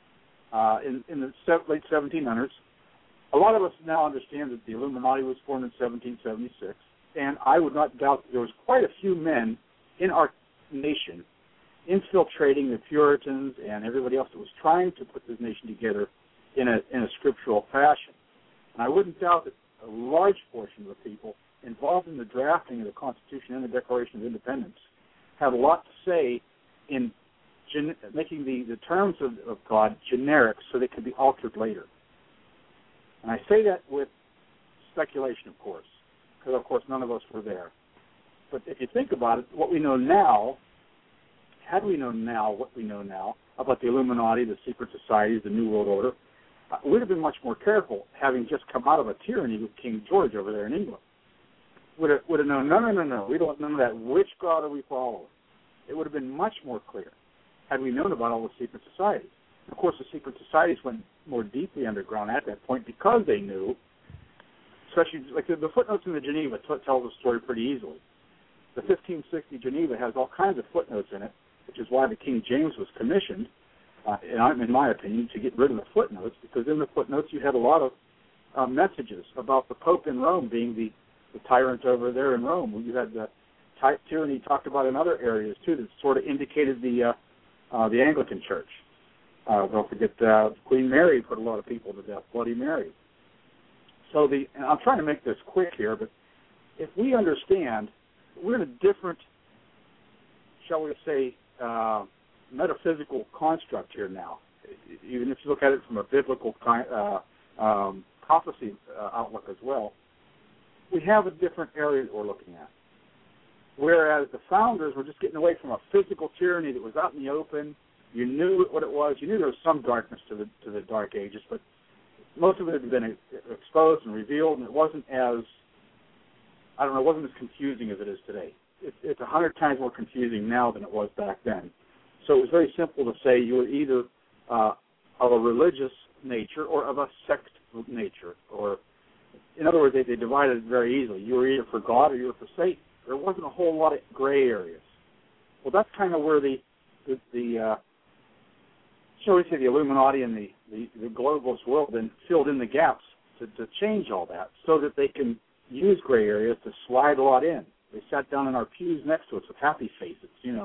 in the late 1700s, a lot of us now understand that the Illuminati was formed in 1776, and I would not doubt that there was quite a few men in our nation infiltrating the Puritans and everybody else that was trying to put this nation together in a scriptural fashion. And I wouldn't doubt that a large portion of the people involved in the drafting of the Constitution and the Declaration of Independence had a lot to say in making the terms of God generic so they could be altered later. And I say that with speculation, of course, because, of course, none of us were there. But if you think about it, what we know now, had we known now what we know now about the Illuminati, the secret societies, the New World Order, we'd have been much more careful, having just come out of a tyranny with King George over there in England. Would have known, no, we don't know that. Which God are we following? It would have been much more clear had we known about all the secret societies. Of course, the secret societies went more deeply underground at that point because they knew, especially like the footnotes in the Geneva tell the story pretty easily. The 1560 Geneva has all kinds of footnotes in it, which is why the King James was commissioned, in my opinion, to get rid of the footnotes, because in the footnotes you had a lot of messages about the Pope in Rome being the tyrant over there in Rome. You had the tyranny talked about in other areas, too, that sort of indicated the Anglican Church. Don't forget Queen Mary put a lot of people to death, Bloody Mary. So and I'm trying to make this quick here, but if we understand we're in a different, shall we say, metaphysical construct here now, even if you look at it from a biblical prophecy outlook as well, we have a different area that we're looking at. Whereas the founders were just getting away from a physical tyranny that was out in the open. You knew what it was. You knew there was some darkness to the Dark Ages, but most of it had been exposed and revealed, and it wasn't as, it wasn't as confusing as it is today. It's 100 times more confusing now than it was back then. So it was very simple to say you were either of a religious nature or of a sect nature. Or, in other words, they divided it very easily. You were either for God or you were for Satan. There wasn't a whole lot of gray areas. Well, that's kind of where the shall we say, the Illuminati and the globalist world then filled in the gaps to change all that so that they can use gray areas to slide a lot in. They sat down in our pews next to us with happy faces,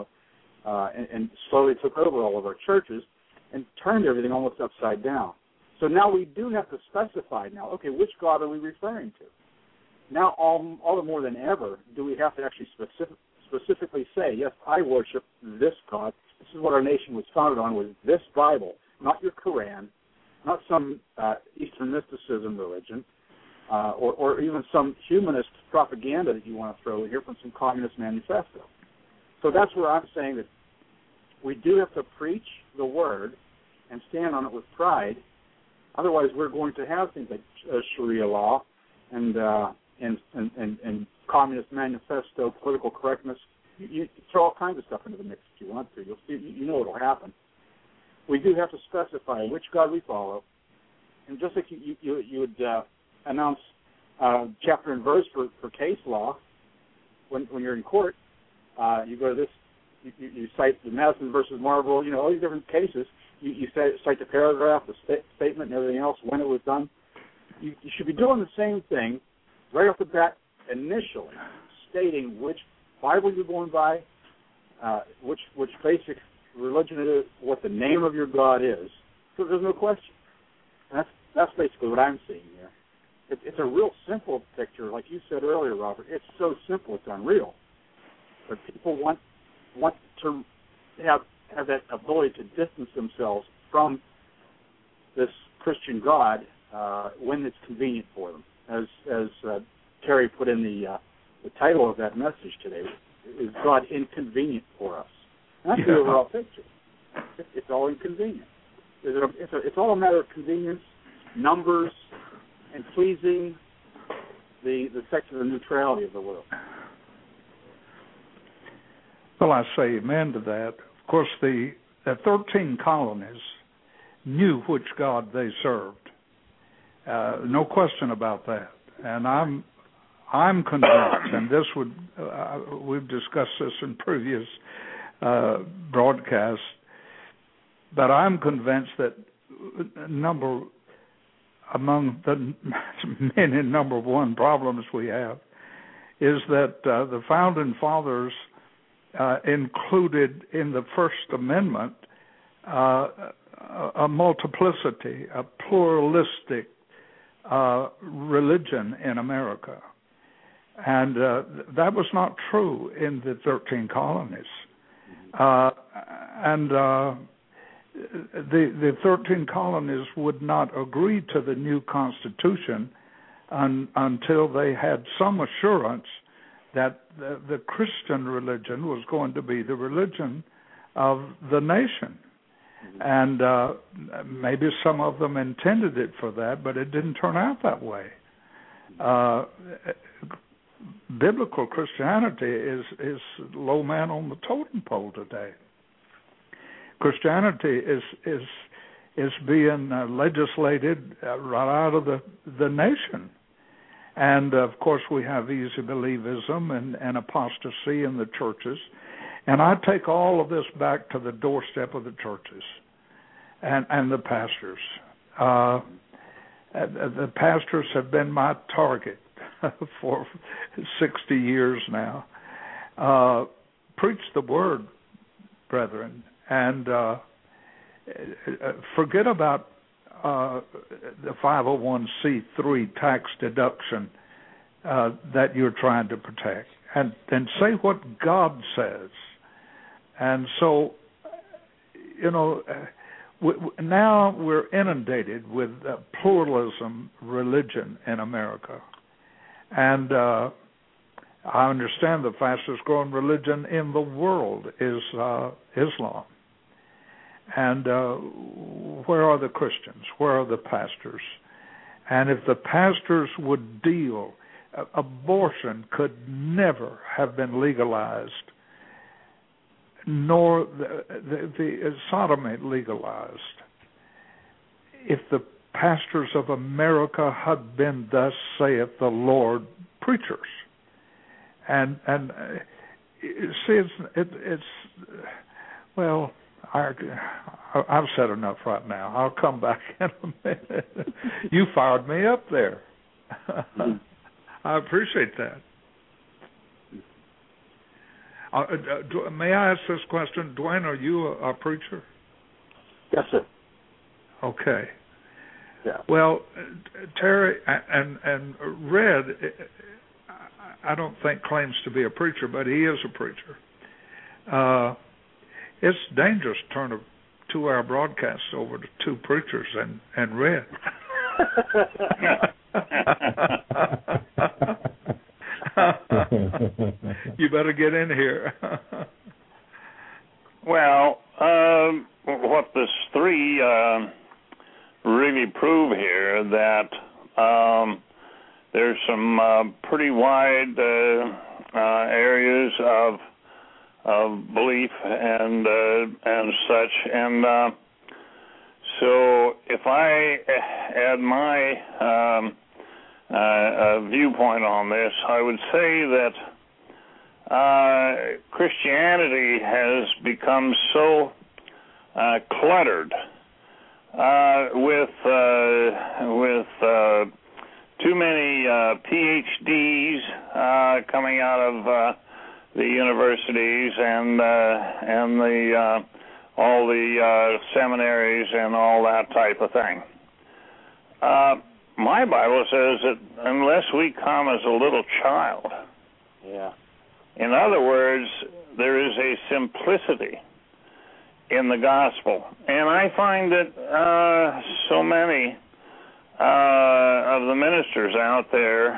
and slowly took over all of our churches and turned everything almost upside down. So now we do have to specify now, okay, which God are we referring to? Now all the more than ever do we have to actually specifically say, yes, I worship this God. This is what our nation was founded on, was this Bible, not your Quran, not some Eastern mysticism religion, or even some humanist propaganda that you want to throw in here from some communist manifesto. So that's where I'm saying that we do have to preach the word and stand on it with pride. Otherwise, we're going to have things like Sharia law and communist manifesto, political correctness. You throw all kinds of stuff into the mix if you want to. You'll see, you know what will happen. We do have to specify which God we follow, and just like you would announce chapter and verse for case law when you're in court, you go to this. You cite the Madison versus Marlboro. All these different cases. You cite the paragraph, the statement, and everything else when it was done. You should be doing the same thing right off the bat initially, stating which Bible you're going by, which basic religion it is, what the name of your God is. So there's no question. And that's basically what I'm seeing here. It's a real simple picture, like you said earlier, Robert. It's so simple, it's unreal. But people want to have that ability to distance themselves from this Christian God when it's convenient for them. As Terry put in the title of that message today, is God inconvenient for us? And that's the overall picture. It's all inconvenient. It's all a matter of convenience, numbers, and pleasing the secular neutrality of the world. Well, I say amen to that. Of course, the 13 colonies knew which God they served. No question about that. And I'm convinced, and this we've discussed this in previous broadcasts, but I'm convinced that among the many number one problems we have is that the Founding Fathers included in the First Amendment a multiplicity, a pluralistic religion in America. And that was not true in the 13 colonies. The 13 colonies would not agree to the new Constitution until they had some assurance that the Christian religion was going to be the religion of the nation. And maybe some of them intended it for that, but it didn't turn out that way. Biblical Christianity is low man on the totem pole today. Christianity is being legislated right out of the nation. And, of course, we have easy believism and apostasy in the churches. And I take all of this back to the doorstep of the churches and the pastors. The pastors have been my target for 60 years now. Preach the word, brethren. And forget about the 501c3 tax deduction that you're trying to protect, and say what God says. And so, now we're inundated with pluralism religion in America. And I understand the fastest growing religion in the world is Islam. And where are the Christians? Where are the pastors? And if the pastors would deal, abortion could never have been legalized, nor the sodomy legalized, if the pastors of America had been thus saith the Lord preachers. And see, it's well, I've said enough right now. I'll come back in a minute. You fired me up there. I appreciate that. May I ask this question? Dwayne, are you a preacher? Yes, sir. Okay. Yeah. Well, Terry and Red, I don't think claims to be a preacher, but he is a preacher. It's dangerous to turn a 2-hour broadcast over to two preachers and Red. You better get in here. Well, what this 3 really prove here that there's some pretty wide areas of belief and such, and so if I add my viewpoint on this, I would say that Christianity has become so cluttered with too many PhDs coming out of the universities and all the seminaries and all that type of thing. My Bible says that unless we come as a little child, in other words, there is a simplicity in the gospel. And I find that so many of the ministers out there,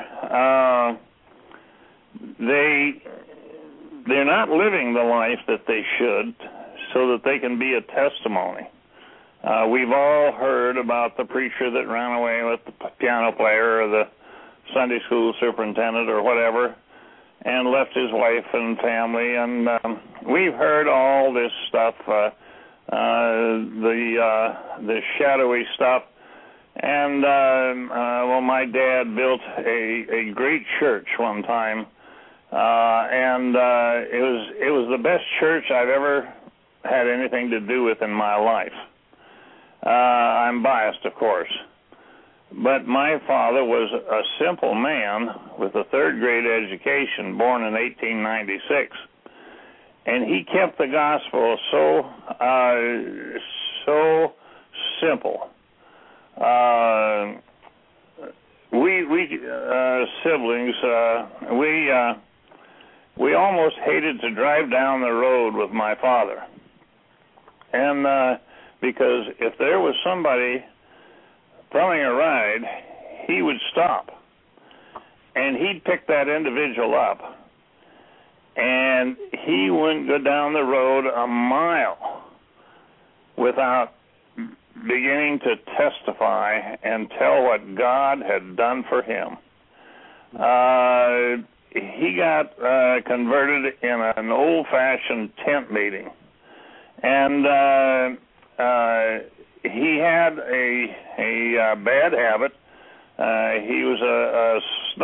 they're not living the life that they should so that they can be a testimony. We've all heard about the preacher that ran away with the piano player or the Sunday school superintendent or whatever and left his wife and family, and we've heard all this stuff, the shadowy stuff. And well, my dad built a great church one time, and it was the best church I've ever had anything to do with in my life. I'm biased, of course, but my father was a simple man with a third-grade education, born in 1896, and he kept the gospel so simple. We siblings, we almost hated to drive down the road with my father, and because if there was somebody throwing a ride, he would stop, and he'd pick that individual up, and he wouldn't go down the road a mile without beginning to testify and tell what God had done for him. He got converted in an old-fashioned tent meeting, and he had a bad habit. He was a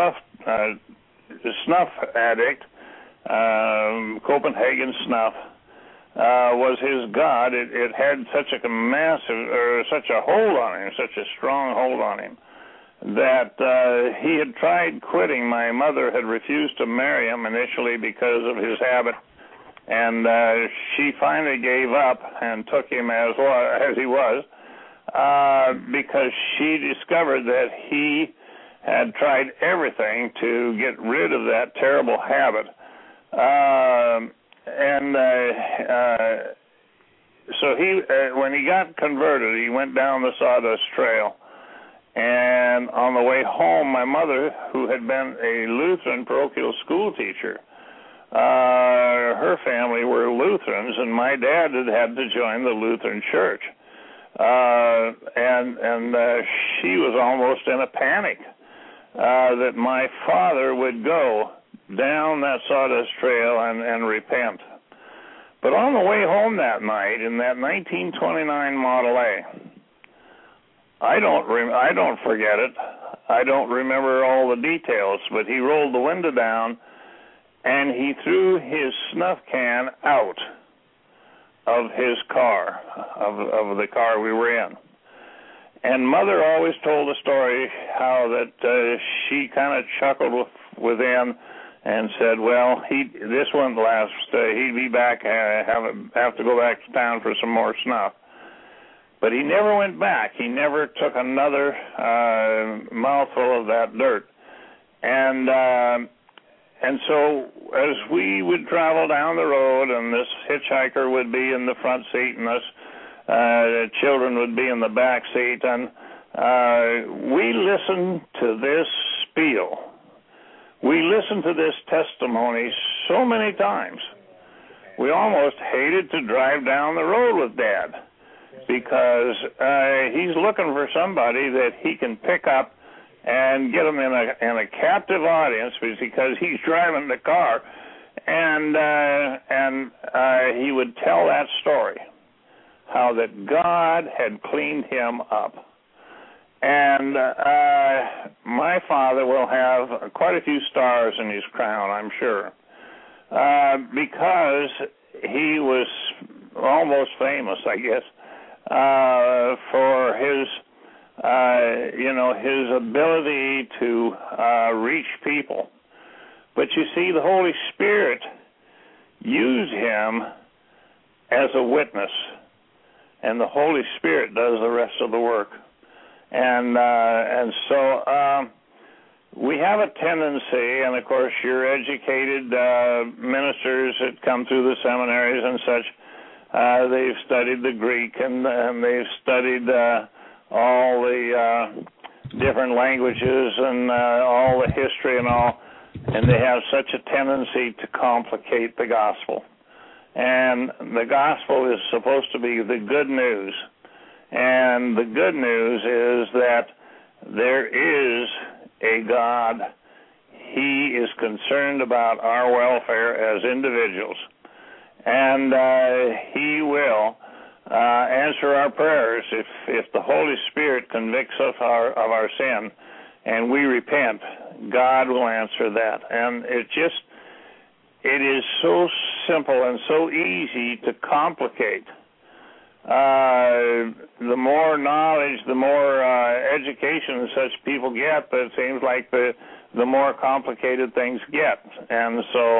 snuff addict. Copenhagen snuff was his god. It had such a massive, or such a hold on him, such a strong hold on him, that he had tried quitting. My mother had refused to marry him initially because of his habit, And she finally gave up and took him as he was, because she discovered that he had tried everything to get rid of that terrible habit. So he, when he got converted, he went down the Sawdust Trail. And on the way home, my mother, who had been a Lutheran parochial school teacher, her family were Lutherans, and my dad had to join the Lutheran church. She was almost in a panic that my father would go down that Sawdust Trail and repent. But on the way home that night, in that 1929 Model A, I don't forget it. I don't remember all the details, but he rolled the window down and he threw his snuff can out of his car, of the car we were in. And Mother always told a story how that she kind of chuckled within and said, well, this won't last. He'd be back, have to go back to town for some more snuff. But he never went back. He never took another mouthful of that dirt. And so as we would travel down the road, and this hitchhiker would be in the front seat, and us children would be in the back seat, and we listened to this spiel. We listened to this testimony so many times. We almost hated to drive down the road with Dad, because he's looking for somebody that he can pick up and get him in a captive audience, because he's driving the car, and he would tell that story, how that God had cleaned him up. And my father will have quite a few stars in his crown, I'm sure, because he was almost famous, I guess, for his his ability to reach people. But you see, the Holy Spirit used him as a witness, and the Holy Spirit does the rest of the work. And so we have a tendency, and of course you're educated ministers that come through the seminaries and such, they've studied the Greek, and they've studied all the different languages and all the history and all, and they have such a tendency to complicate the gospel. And the gospel is supposed to be the good news. And the good news is that there is a God. He is concerned about our welfare as individuals. And he will answer our prayers if the Holy Spirit convicts us of our sin and we repent. God will answer that. And it is so simple and so easy to complicate. The more knowledge, the more education such people get, it seems like the more complicated things get. And so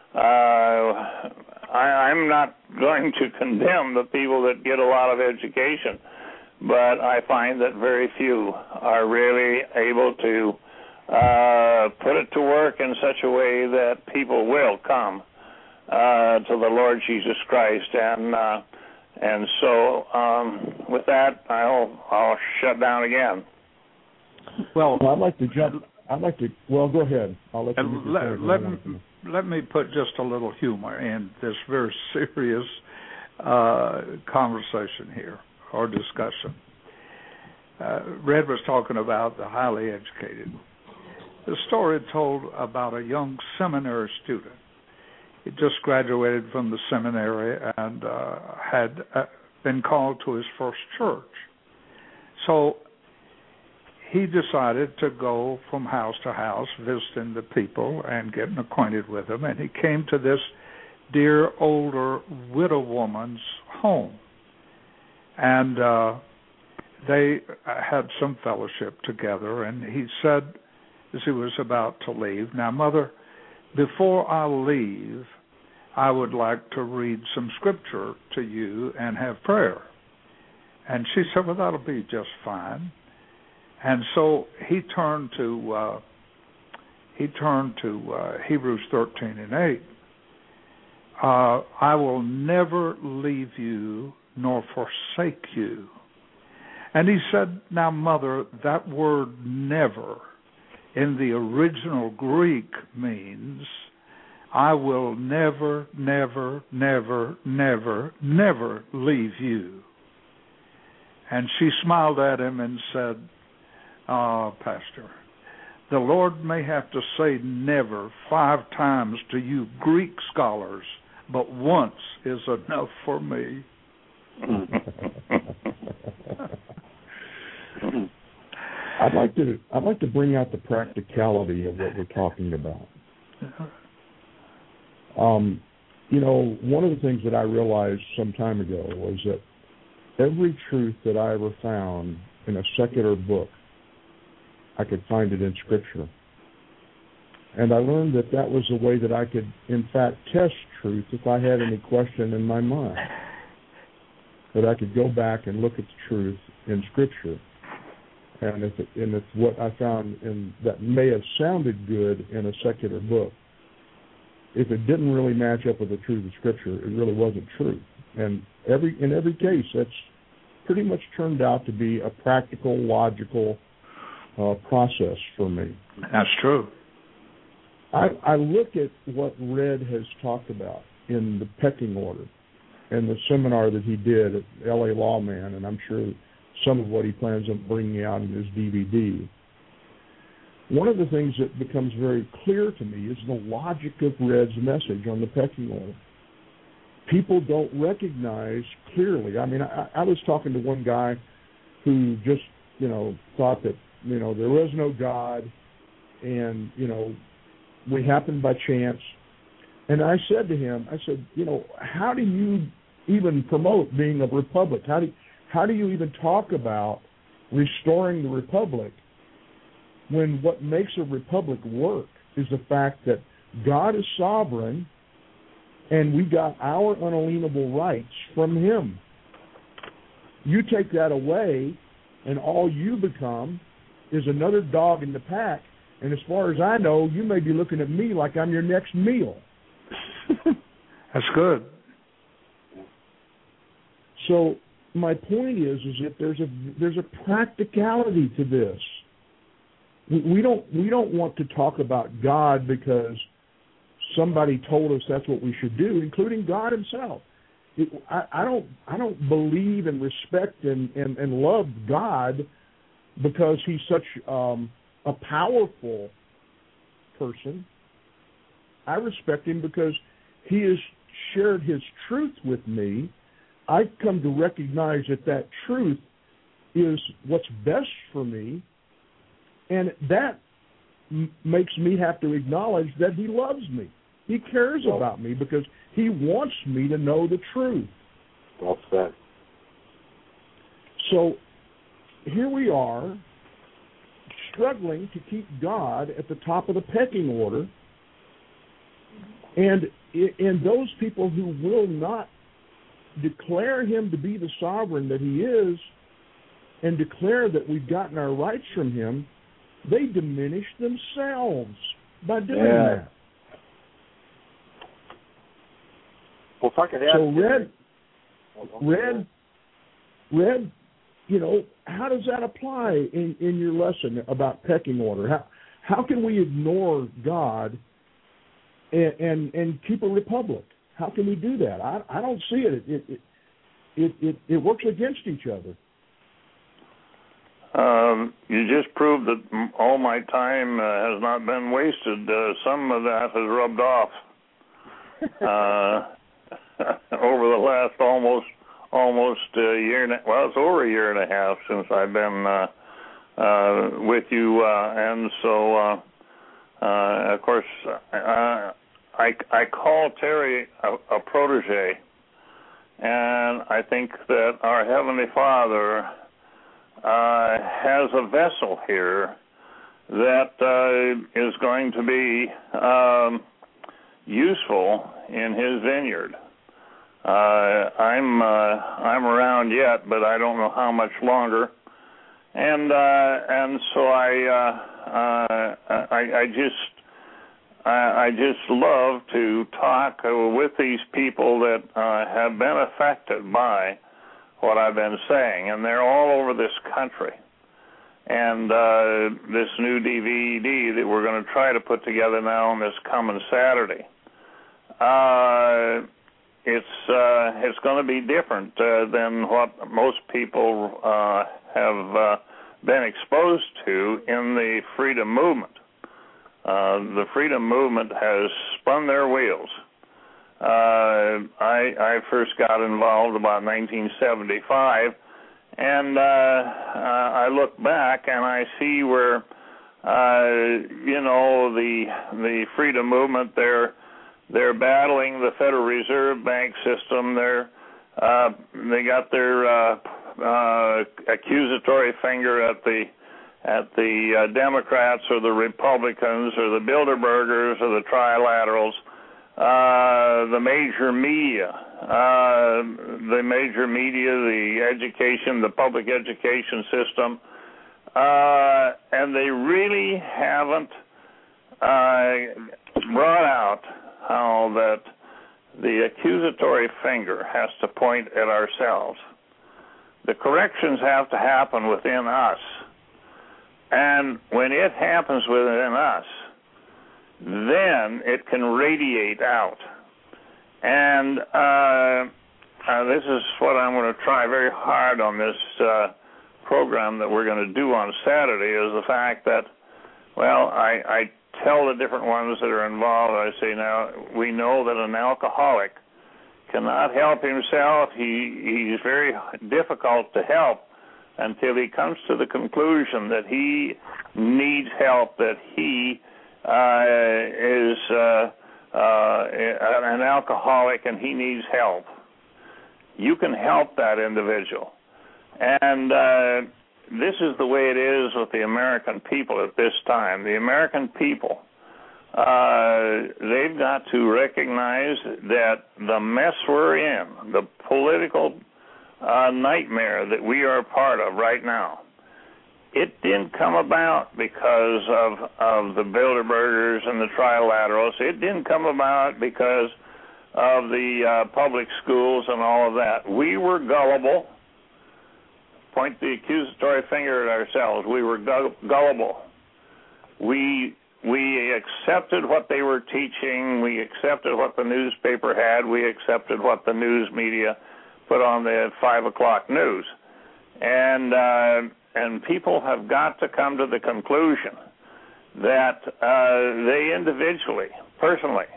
I'm not going to condemn the people that get a lot of education, but I find that very few are really able to put it to work in such a way that people will come to the Lord Jesus Christ. And so with that, I'll shut down again. Well, I'd like to. Well, go ahead. I'll let you. Let me put just a little humor in this very serious conversation here, or discussion. Red was talking about the highly educated. The story told about a young seminary student. He just graduated from the seminary and had been called to his first church. So he decided to go from house to house, visiting the people and getting acquainted with them. And he came to this dear older widow woman's home. And they had some fellowship together. And he said, as he was about to leave, "Now, Mother, before I leave, I would like to read some scripture to you and have prayer. And she said, well, that'll be just fine. And so he turned to Hebrews 13:8. I will never leave you nor forsake you. And he said, now, Mother, that word never in the original Greek means I will never, never, never, never, never leave you. And she smiled at him and said, Pastor, the Lord may have to say never 5 times to you Greek scholars, but once is enough for me. I'd like to bring out the practicality of what we're talking about. One of the things that I realized some time ago was that every truth that I ever found in a secular book, I could find it in Scripture. And I learned that was a way that I could, in fact, test truth if I had any question in my mind. That I could go back and look at the truth in Scripture. And if what I found that may have sounded good in a secular book, if it didn't really match up with the truth of Scripture, it really wasn't true. And in every case, that's pretty much turned out to be a practical, logical process for me. That's true. I look at what Red has talked about in the pecking order and the seminar that he did at L.A. Lawman, and I'm sure some of what he plans on bringing out in his DVD. One of the things that becomes very clear to me is the logic of Red's message on the pecking order. People don't recognize clearly. I mean, I was talking to one guy who just, thought that, there was no God and, we happened by chance. And I said to him, how do you even promote being a republic? How do you even talk about restoring the republic when what makes a republic work is the fact that God is sovereign and we got our unalienable rights from him? You take that away and all you become is another dog in the pack, and as far as I know, you may be looking at me like I'm your next meal. That's good. So my point is that there's a practicality to this. We don't want to talk about God because somebody told us that's what we should do, including God himself. I don't believe and respect and love God because he's such a powerful person. I respect him because he has shared his truth with me. I've come to recognize that truth is what's best for me, and that makes me have to acknowledge that he loves me. He cares about me because he wants me to know the truth. Well said. So here we are, struggling to keep God at the top of the pecking order, and those people who will not declare him to be the sovereign that he is and declare that we've gotten our rights from him, they diminish themselves by doing that. Well, if I could add Red, how does that apply in your lesson about pecking order? How can we ignore God and keep a republic? How can we do that? I don't see it. It works against each other. You just proved that all my time has not been wasted. Some of that has rubbed off over the last almost a year. It's over a year and a half since I've been with you, and so of course I call Terry a protege, and I think that our Heavenly Father has a vessel here that is going to be useful in his vineyard. I'm around yet, but I don't know how much longer. And so I just love to talk with these people that have been affected by what I've been saying, and they're all over this country. And this new DVD that we're going to try to put together now on this coming Saturday, it's going to be different than what most people have been exposed to in the freedom movement. The freedom movement has spun their wheels. I first got involved about 1975, and I look back and I see where, the freedom movement, they're battling the Federal Reserve Bank system. They got their accusatory finger at the Democrats or the Republicans or the Bilderbergers or the Trilaterals, the major media, the education, the public education system, and they really haven't brought out how that the accusatory finger has to point at ourselves. The corrections have to happen within us. And when it happens within us, then it can radiate out. And this is what I'm going to try very hard on this program that we're going to do on Saturday, is the fact that, well, I tell the different ones that are involved, I say, now, we know that an alcoholic cannot help himself. He's very difficult to help until he comes to the conclusion that he needs help, that he is an alcoholic and he needs help. You can help that individual. And this is the way it is with the American people at this time. The American people, they've got to recognize that the mess we're in, the political nightmare that we are a part of right now, it didn't come about because of the Bilderbergers and the Trilaterals. It didn't come about because of the public schools and all of that. We were gullible. Point the accusatory finger at ourselves. We were gullible. We accepted what they were teaching. We accepted what the newspaper had. We accepted what the news media put on the 5 o'clock news. And people have got to come to the conclusion that they individually, personally,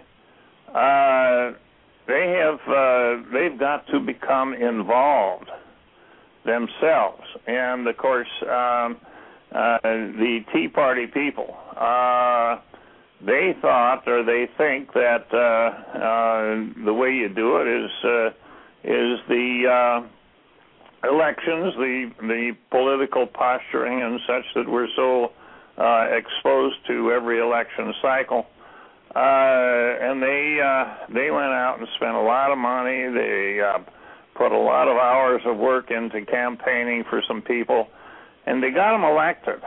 they've got to become involved themselves. And of course, the Tea Party people, they thought, or they think that the way you do it is the elections, the political posturing and such that we're so exposed to every election cycle. And they went out and spent a lot of money. They put a lot of hours of work into campaigning for some people, and they got them elected.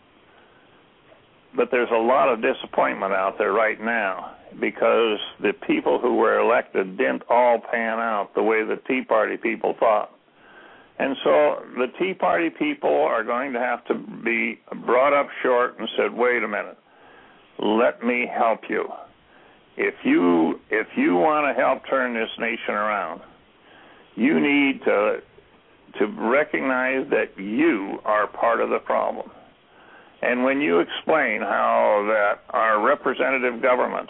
But there's a lot of disappointment out there right now because the people who were elected didn't all pan out the way the Tea Party people thought. And so the Tea Party people are going to have to be brought up short and said, wait a minute, let me help you. If you want to help turn this nation around, you need to recognize that you are part of the problem. And when you explain how that our representative government,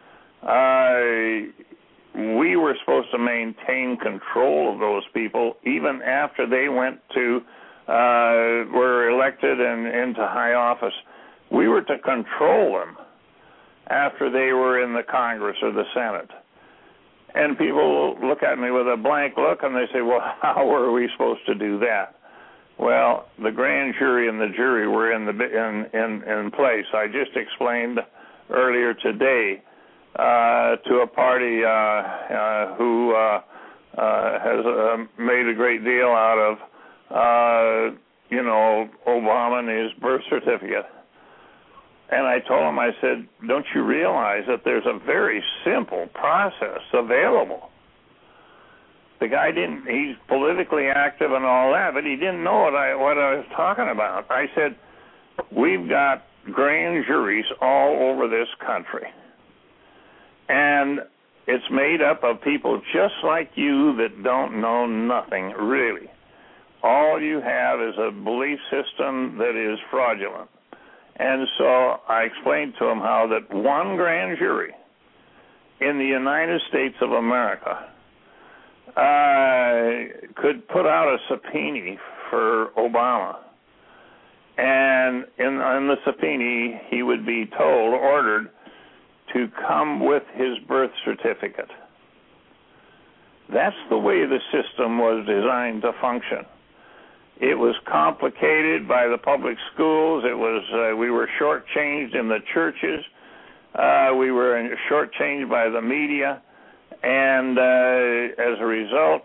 we were supposed to maintain control of those people even after they went to, were elected and into high office. We were to control them after they were in the Congress or the Senate. And people look at me with a blank look and they say, well, how were we supposed to do that? Well, the grand jury and the jury were in place. I just explained earlier today to a party who has made a great deal out of, Obama and his birth certificate. And I told him, I said, don't you realize that there's a very simple process available? The guy he's politically active and all that, but he didn't know what I was talking about. I said, we've got grand juries all over this country. And it's made up of people just like you that don't know nothing, really. All you have is a belief system that is fraudulent. And so I explained to him how that one grand jury in the United States of America could put out a subpoena for Obama. And in the subpoena, he would be ordered to come with his birth certificate. That's the way the system was designed to function. It was complicated by the public schools. It was we were shortchanged in the churches. We were shortchanged by the media, and as a result,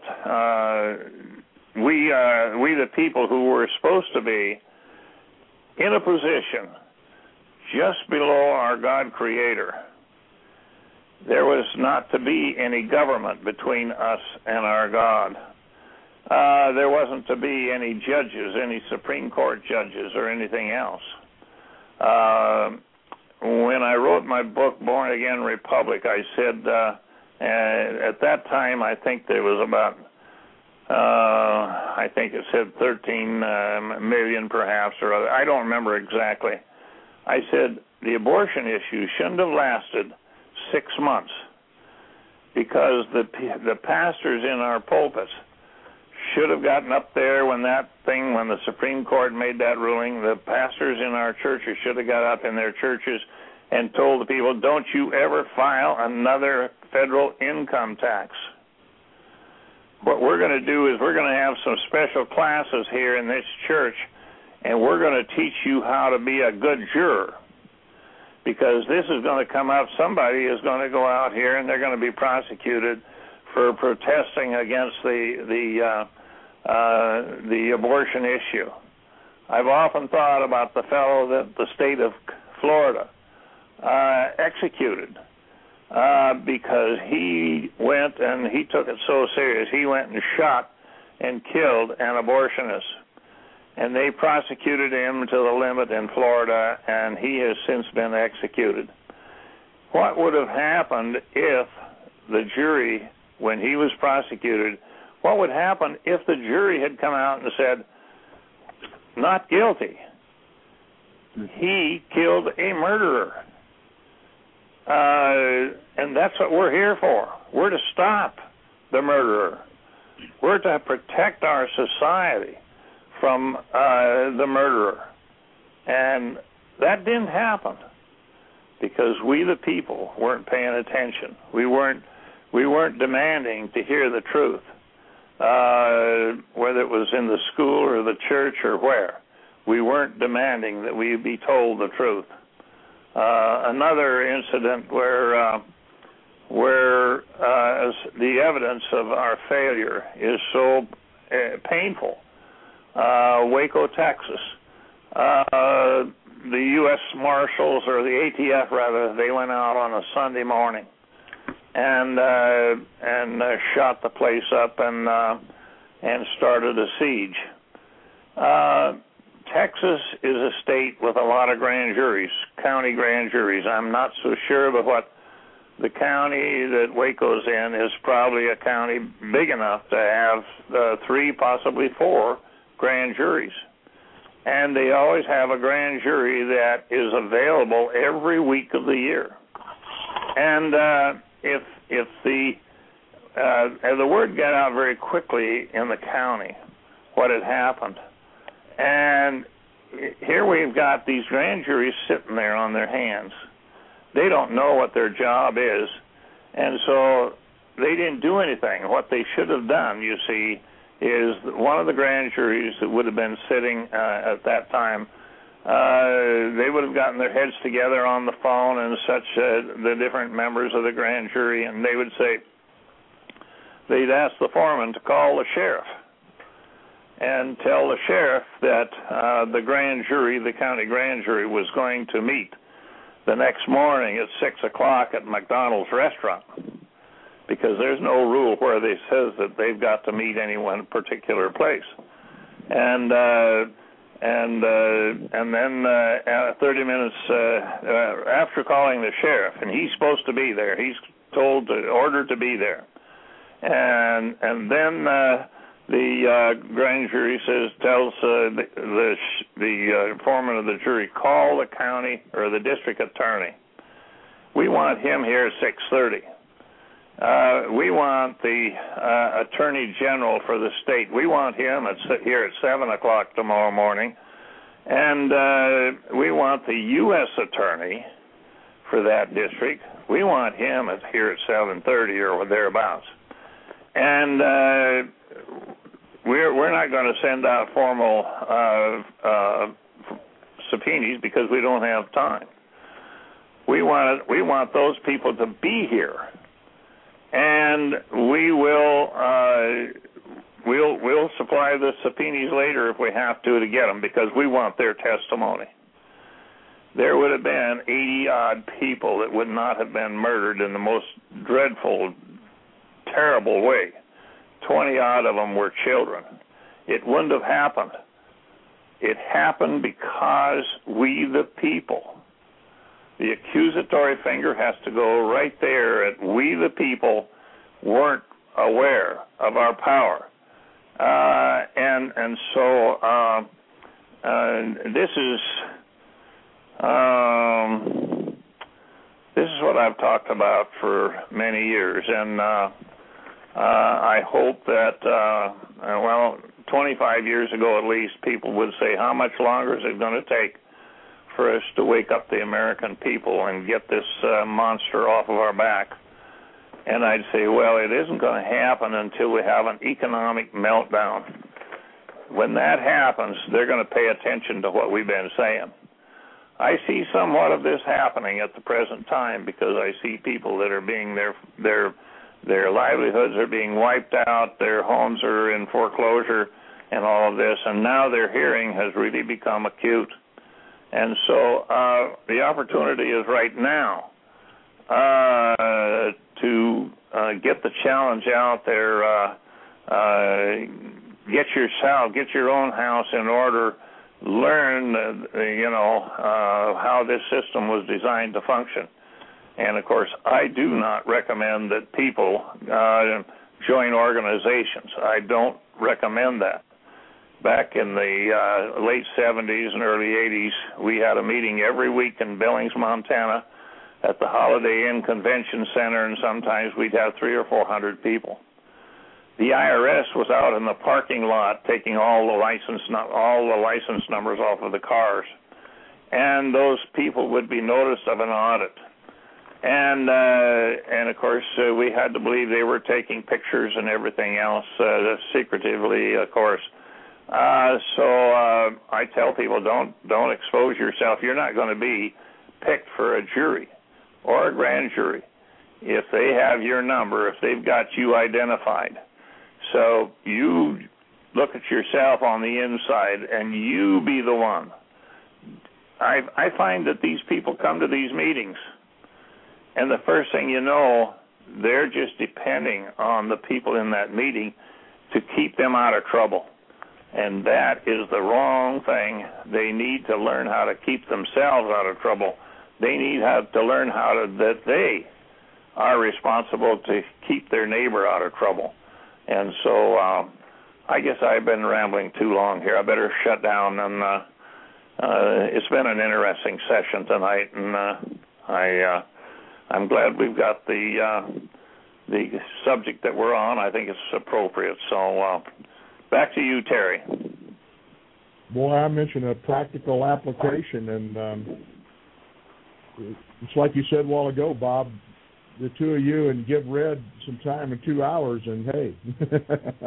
we the people who were supposed to be in a position just below our God Creator. There was not to be any government between us and our God. There wasn't to be any judges, any Supreme Court judges or anything else. When I wrote my book, Born Again Republic, I said, at that time, I think there was about, I think it said 13 million perhaps, or other. I don't remember exactly. I said the abortion issue shouldn't have lasted 6 months because the pastors in our pulpits should have gotten up there when the Supreme Court made that ruling. The pastors in our churches should have got up in their churches and told the people, don't you ever file another federal income tax. What we're going to do is we're going to have some special classes here in this church, and we're going to teach you how to be a good juror. Because this is going to come up, somebody is going to go out here and they're going to be prosecuted for protesting against the abortion issue. I've often thought about the fellow that the state of Florida executed because he went and he took it so serious. He went and shot and killed an abortionist. And they prosecuted him to the limit in Florida, and he has since been executed. What would have happened if the jury, when he was prosecuted, what would happen if the jury had come out and said, not guilty? He killed a murderer. And that's what we're here for. We're to stop the murderer. We're to protect our society from the murderer. And that didn't happen because we the people weren't paying attention. We weren't demanding to hear the truth, whether it was in the school or the church or where. We weren't demanding that we be told the truth. Another incident where the evidence of our failure is so painful. Waco, Texas. The U.S. Marshals, or the ATF rather, they went out on a Sunday morning and shot the place up and started a siege. Texas is a state with a lot of grand juries, county grand juries. I'm not so sure about what the county that Waco's in is probably a county big enough to have 3, possibly 4 grand juries. And they always have a grand jury that is available every week of the year. And if the word got out very quickly in the county what had happened. And here we've got these grand juries sitting there on their hands. They don't know what their job is, and so they didn't do anything. What they should have done, you see, is one of the grand juries that would have been sitting at that time they would have gotten their heads together on the phone and such, the different members of the grand jury, and they would say, they'd ask the foreman to call the sheriff and tell the sheriff that the grand jury, the county grand jury, was going to meet the next morning at 6 o'clock at McDonald's restaurant, because there's no rule where they says that they've got to meet any one particular place. And then 30 minutes after calling the sheriff, and he's supposed to be there, he's ordered to be there, and then the grand jury tells the foreman of the jury, call the county or the district attorney. We want him here at 6:30. We want the attorney general for the state. We want him here at 7 o'clock tomorrow morning. And we want the U.S. attorney for that district. We want him here at 7:30 or thereabouts. And we're not going to send out formal subpoenas because we don't have time. We want those people to be here. And we'll supply the subpoenas later if we have to get them, because we want their testimony. There would have been 80-odd people that would not have been murdered in the most dreadful, terrible way. 20-odd of them were children. It wouldn't have happened. It happened because we, the people, the accusatory finger has to go right there at we, the people, weren't aware of our power. And so this is what I've talked about for many years, and I hope that 25 years ago at least, people would say, how much longer is it going to take for us to wake up the American people and get this monster off of our back? And I'd say, well, it isn't going to happen until we have an economic meltdown. When that happens, they're going to pay attention to what we've been saying. I see somewhat of this happening at the present time, because I see people that are being their livelihoods are being wiped out, their homes are in foreclosure and all of this, and now their hearing has really become acute. And so the opportunity is right now to get the challenge out there. Get your own house in order. Learn, how this system was designed to function. And of course, I do not recommend that people join organizations. I don't recommend that. Back in the late 70s and early 80s, we had a meeting every week in Billings, Montana, at the Holiday Inn Convention Center, and sometimes we'd have 300 or 400 people. The IRS was out in the parking lot taking all the license numbers off of the cars, and those people would be noticed of an audit. And of course, we had to believe they were taking pictures and everything else secretively, of course. So I tell people, don't expose yourself. You're not going to be picked for a jury or a grand jury if they have your number, if they've got you identified. So you look at yourself on the inside and you be the one. I find that these people come to these meetings, and the first thing you know, they're just depending on the people in that meeting to keep them out of trouble. And that is the wrong thing. They need to learn how to keep themselves out of trouble. They need to learn that they are responsible to keep their neighbor out of trouble. And so I guess I've been rambling too long here. I better shut down. And it's been an interesting session tonight, and I'm glad we've got the subject that we're on. I think it's appropriate. So back to you, Terry. Boy, I mentioned a practical application, and it's like you said a while ago, Bob, the two of you, and give Red some time in 2 hours, and hey.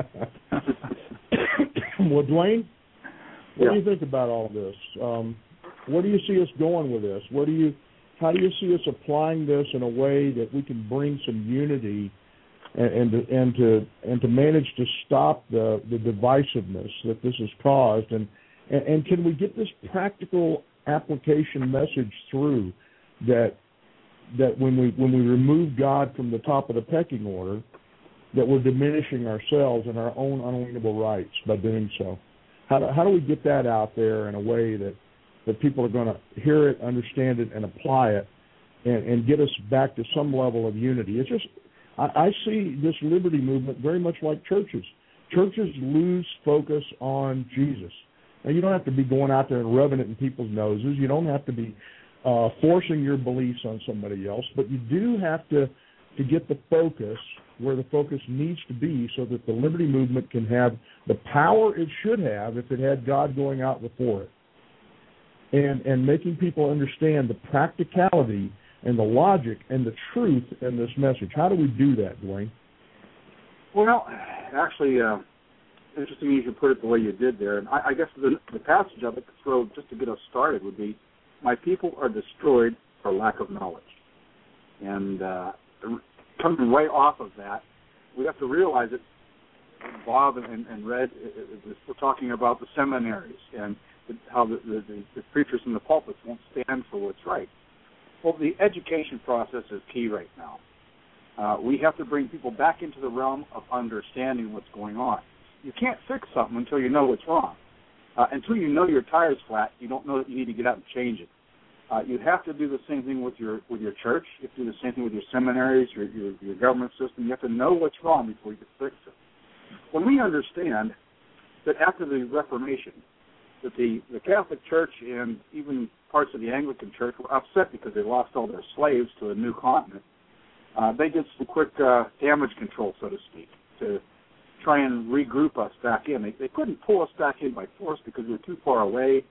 Well, Dwayne, what do you think about all this? where do you see us going with this? How do you see us applying this in a way that we can bring some unity and to manage to stop the divisiveness that this has caused, and can we get this practical application message through that when we remove God from the top of the pecking order, that we're diminishing ourselves and our own unalienable rights by doing so? How do we get that out there in a way that people are going to hear it, understand it, and apply it, and get us back to some level of unity? It's just, I see this liberty movement very much like churches. Churches lose focus on Jesus. Now, you don't have to be going out there and rubbing it in people's noses. You don't have to be forcing your beliefs on somebody else, but you do have to get the focus where the focus needs to be so that the liberty movement can have the power it should have if it had God going out before it. And making people understand the practicality and the logic and the truth in this message. How do we do that, Dwayne? Well, actually, interesting you should put it the way you did there. And I guess the passage of it, just to get us started, would be, my people are destroyed for lack of knowledge. And coming right off of that, we have to realize that Bob and Red, we're talking about the seminaries and how the preachers in the pulpits won't stand for what's right. Well, the education process is key right now. We have to bring people back into the realm of understanding what's going on. You can't fix something until you know what's wrong. Until you know your tire's flat, you don't know that you need to get out and change it. You have to do the same thing with your church. You have to do the same thing with your seminaries, your government system. You have to know what's wrong before you can fix it. When we understand that after the Reformation, that the Catholic Church and even parts of the Anglican Church were upset because they lost all their slaves to a new continent, they did some quick damage control, so to speak, to try and regroup us back in. They couldn't pull us back in by force because we were too far away.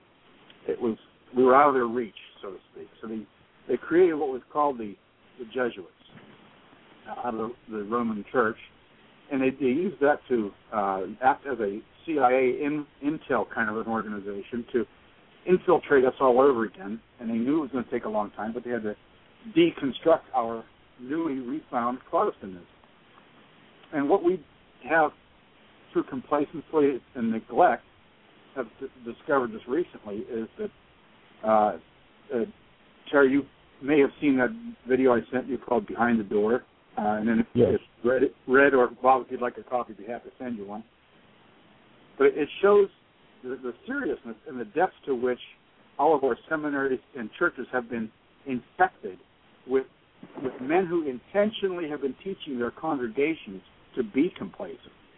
We were out of their reach, so to speak. So they created what was called the Jesuits out of the Roman Church, and they used that to act as a CIA intel kind of an organization to infiltrate us all over again. And they knew it was going to take a long time, but they had to deconstruct our newly refound Protestantism. And what we have through complacency and neglect have discovered this recently is that, Terry, you may have seen that video I sent you called Behind the Door. And then if Red or Bob, if you'd like a copy, I'd be happy to send you one. But it shows the seriousness and the depth to which all of our seminaries and churches have been infected with men who intentionally have been teaching their congregations to be complacent.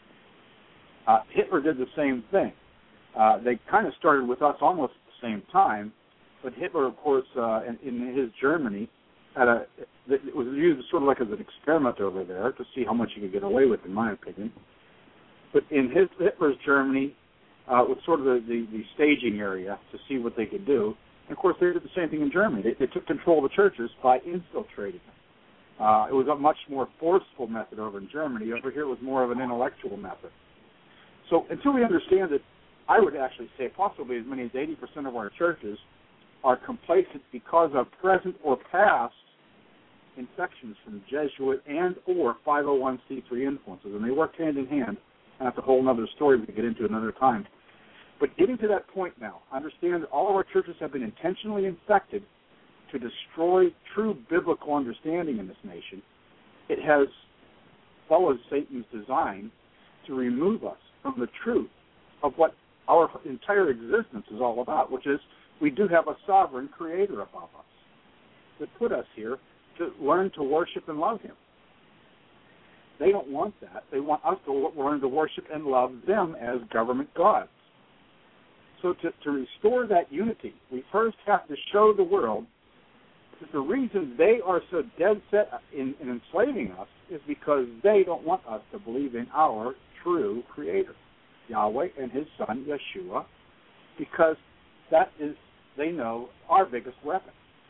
Hitler did the same thing. They kind of started with us almost at the same time, but Hitler, of course, in his Germany, it was used sort of like as an experiment over there to see how much he could get away with, in my opinion. But in Hitler's Germany, it was sort of the staging area to see what they could do. And, of course, they did the same thing in Germany. They took control of the churches by infiltrating them. It was a much more forceful method over in Germany. Over here it was more of an intellectual method. So until we understand it, I would actually say possibly as many as 80% of our churches are complacent because of present or past infections from Jesuit and or 501c3 influences. And they work hand in hand. And that's a whole other story we can get into another time. But getting to that point now, understand that all of our churches have been intentionally infected to destroy true biblical understanding in this nation. It has followed Satan's design to remove us from the truth of what our entire existence is all about, which is we do have a sovereign creator above us that put us here to learn to worship and love him. They don't want that. They want us to learn to worship and love them as government gods. So to restore that unity, we first have to show the world that the reason they are so dead set in enslaving us is because they don't want us to believe in our true creator, Yahweh and his son, Yeshua, because that is, they know, our biggest weapon.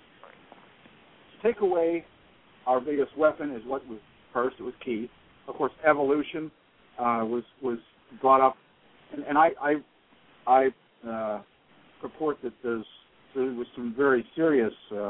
To take away our biggest weapon is what was first, it was key. Of course, evolution was brought up, and I purport that there's there was some very serious,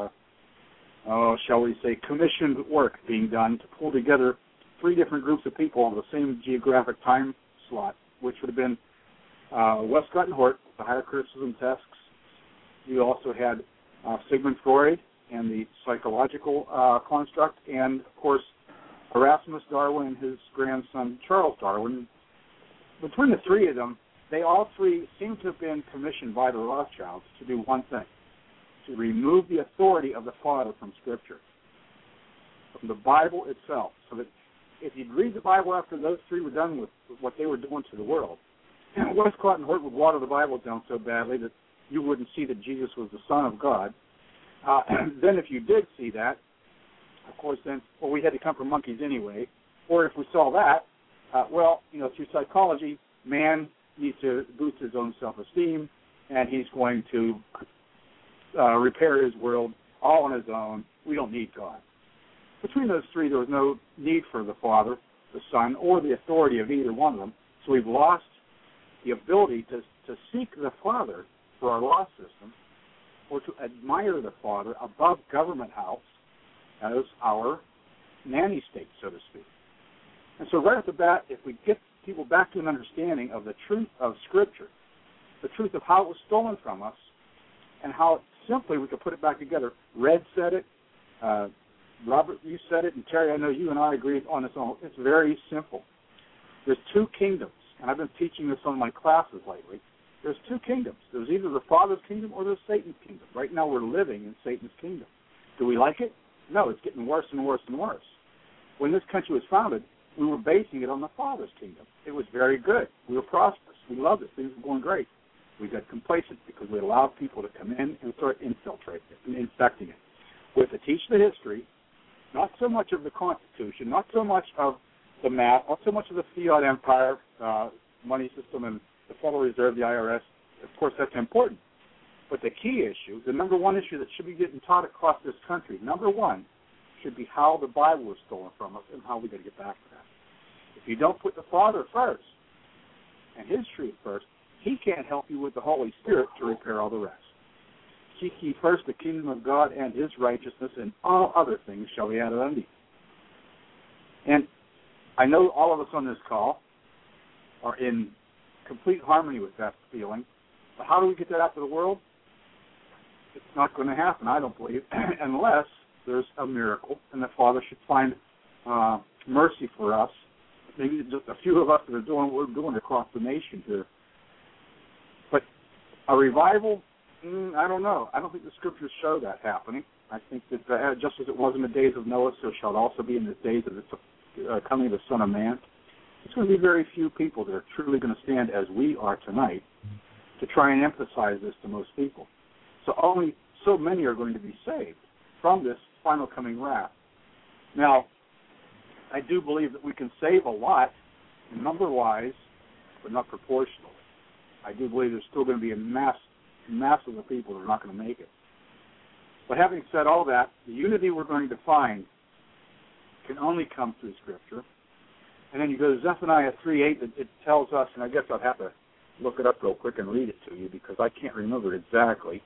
shall we say, commissioned work being done to pull together 3 different groups of people on the same geographic time slot, which would have been Westcott and Hort, the higher criticism tests. You also had Sigmund Freud and the psychological construct, and, of course, Erasmus Darwin and his grandson Charles Darwin. Between the 3 of them, they all 3 seem to have been commissioned by the Rothschilds to do one thing, to remove the authority of the Father from Scripture, from the Bible itself, so that if you'd read the Bible after those 3 were done with what they were doing to the world, Westcott and Hort would water the Bible down so badly that you wouldn't see that Jesus was the Son of God. Then if you did see that, of course, then, well, we had to come from monkeys anyway. Or if we saw that, through psychology, man needs to boost his own self-esteem, and he's going to repair his world all on his own. We don't need God. Between those 3, there was no need for the Father, the Son, or the authority of either one of them. So we've lost the ability to seek the Father for our law system, or to admire the Father above government house as our nanny state, so to speak. And so right off the bat, if we get people back to an understanding of the truth of Scripture, the truth of how it was stolen from us, and how simply we could put it back together. Red said it, Robert, you said it, and Terry, I know you and I agree on this. It's very simple. There's 2 kingdoms, and I've been teaching this on my classes lately. There's 2 kingdoms. There's either the Father's kingdom or there's Satan's kingdom. Right now we're living in Satan's kingdom. Do we like it? No, it's getting worse and worse and worse. When this country was founded, we were basing it on the Father's kingdom. It was very good. We were prosperous. We loved it. Things were going great. We got complacent because we allowed people to come in and start infiltrating it and infecting it. We have to teach the history, not so much of the Constitution, not so much of the math, not so much of the fiat empire, money system, and the Federal Reserve, the IRS. Of course, that's important. But the key issue, the number one issue that should be getting taught across this country, number one, should be how the Bible was stolen from us and how we got to get back to that. If you don't put the Father first and His truth first, He can't help you with the Holy Spirit to repair all the rest. Seek ye first the kingdom of God and His righteousness, and all other things shall be added unto you. And I know all of us on this call are in complete harmony with that feeling, but how do we get that out to the world? It's not going to happen, I don't believe, unless there's a miracle, and the Father should find mercy for us. Maybe just a few of us that are doing what we're doing across the nation here. But a revival, I don't know. I don't think the Scriptures show that happening. I think that just as it was in the days of Noah, so shall it also be in the days of the coming of the Son of Man. It's going to be very few people that are truly going to stand as we are tonight to try and emphasize this to most people. So only so many are going to be saved from this final coming wrath. Now, I do believe that we can save a lot, number-wise, but not proportionally. I do believe there's still going to be a mass of people that are not going to make it. But having said all that, the unity we're going to find can only come through Scripture. And then you go to Zephaniah 3:8, it tells us, and I guess I'll have to look it up real quick and read it to you because I can't remember it exactly.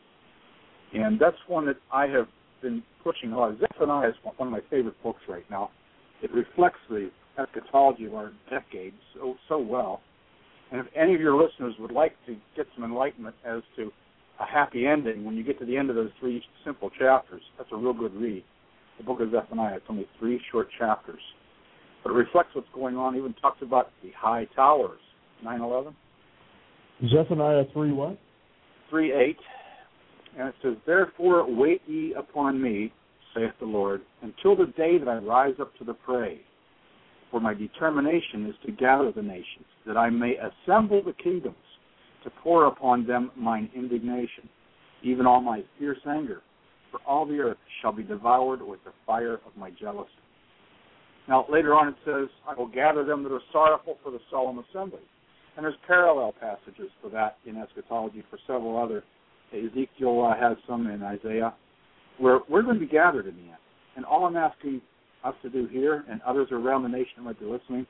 And that's one that I have been pushing a lot. Zephaniah is one of my favorite books right now. It reflects the eschatology of our decades so well. And if any of your listeners would like to get some enlightenment as to a happy ending, when you get to the end of those 3 simple chapters, that's a real good read. The book of Zephaniah, it's only 3 short chapters. But it reflects what's going on, even talks about the high towers, 9/11. Zephaniah 3 what? 3:8. And it says, therefore wait ye upon me, saith the Lord, until the day that I rise up to the prey. For my determination is to gather the nations, that I may assemble the kingdoms, to pour upon them mine indignation, even all my fierce anger. For all the earth shall be devoured with the fire of my jealousy. Now, later on it says, I will gather them that are sorrowful for the solemn assembly. And there's parallel passages for that in eschatology for several other. Ezekiel has some in Isaiah, where we're going to be gathered in the end. And all I'm asking us to do here, and others around the nation might be listening,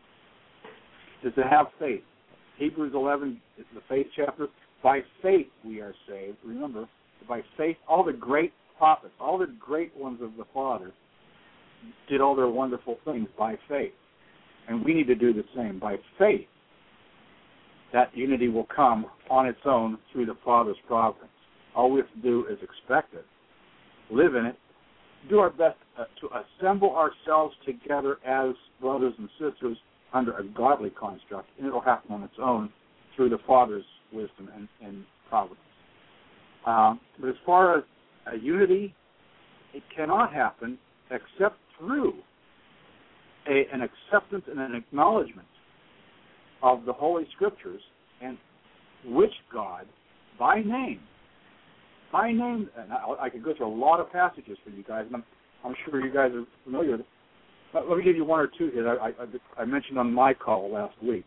is to have faith. Hebrews 11 is the faith chapter. By faith we are saved. Remember, By faith, all the great prophets, all the great ones of the Father did all their wonderful things by faith. And we need to do the same. By faith, that unity will come on its own through the Father's providence. All we have to do is expect it, live in it, do our best to assemble ourselves together as brothers and sisters under a godly construct, and it will happen on its own through the Father's wisdom and providence. But as far as a unity, it cannot happen except through an acceptance and an acknowledgement of the Holy Scriptures, and which God, by name, and I could go through a lot of passages for you guys, and I'm sure you guys are familiar with it. But let me give you one or two here that I mentioned on my call last week.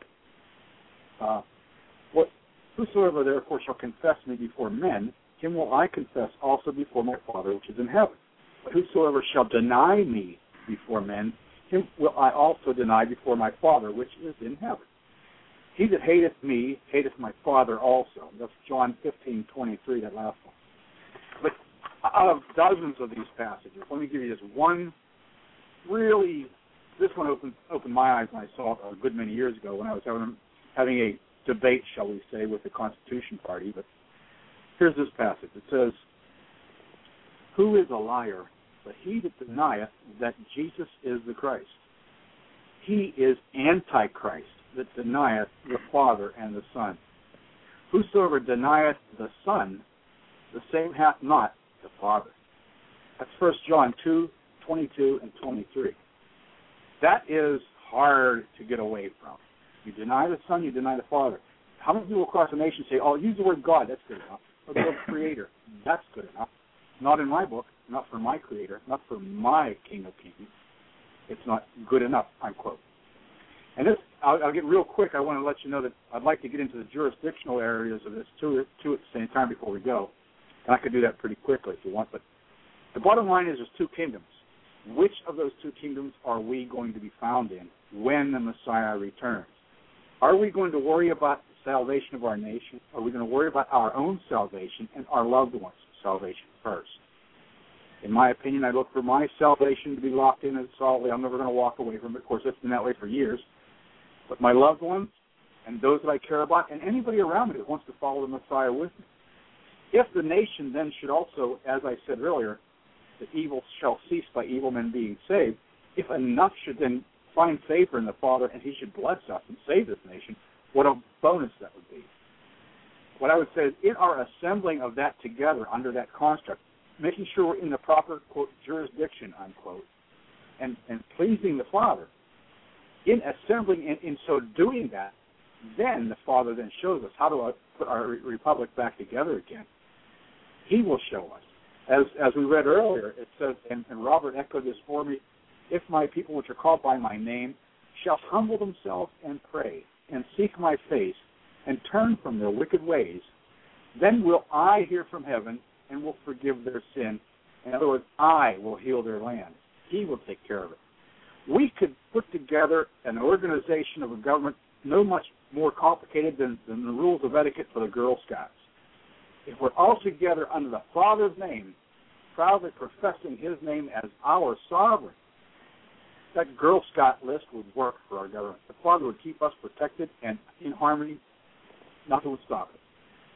Whosoever therefore shall confess me before men, him will I confess also before my Father which is in heaven. But whosoever shall deny me before men, him will I also deny before my Father which is in heaven. He that hateth me hateth my Father also. That's John 15:23, that last one. But out of dozens of these passages, let me give you just one. Really, this one opened my eyes when I saw it a good many years ago when I was having a debate, shall we say, with the Constitution Party. But here's this passage. It says, "Who is a liar but he that denieth that Jesus is the Christ? He is Antichrist that denieth the Father and the Son. Whosoever denieth the Son, the same hath not the Father." That's 1 John 2:22 and 23. That is hard to get away from. You deny the Son, you deny the Father. How many people across the nation say, "Oh, use the word God, that's good enough," or the word Creator, that's good enough? Not in my book, not for my Creator, not for my King of Kings. It's not good enough, unquote. And this, I'll get real quick. I want to let you know that I'd like to get into the jurisdictional areas of this too at the same time before we go. And I could do that pretty quickly if you want. But the bottom line is there's two kingdoms. Which of those two kingdoms are we going to be found in when the Messiah returns? Are we going to worry about the salvation of our nation? Are we going to worry about our own salvation and our loved ones' salvation first? In my opinion, I look for my salvation to be locked in as solidly. I'm never going to walk away from it. Of course, it's been that way for years. But my loved ones and those that I care about and anybody around me that wants to follow the Messiah with me. If the nation then should also, as I said earlier, that evil shall cease by evil men being saved, if enough should then find favor in the Father and he should bless us and save this nation, what a bonus that would be. What I would say is in our assembling of that together under that construct, making sure we're in the proper, quote, jurisdiction, unquote, and pleasing the Father, in assembling and in so doing that, then the Father then shows us how to put our republic back together again. He will show us. As we read earlier, it says, and Robert echoed this for me, "If my people which are called by my name shall humble themselves and pray and seek my face and turn from their wicked ways, then will I hear from heaven and will forgive their sin. In other words, I will heal their land." He will take care of it. We could put together an organization of a government no much more complicated than the rules of etiquette for the Girl Scouts. If we're all together under the Father's name, proudly professing his name as our sovereign, that Girl Scout list would work for our government. The Father would keep us protected and in harmony. Nothing would stop it.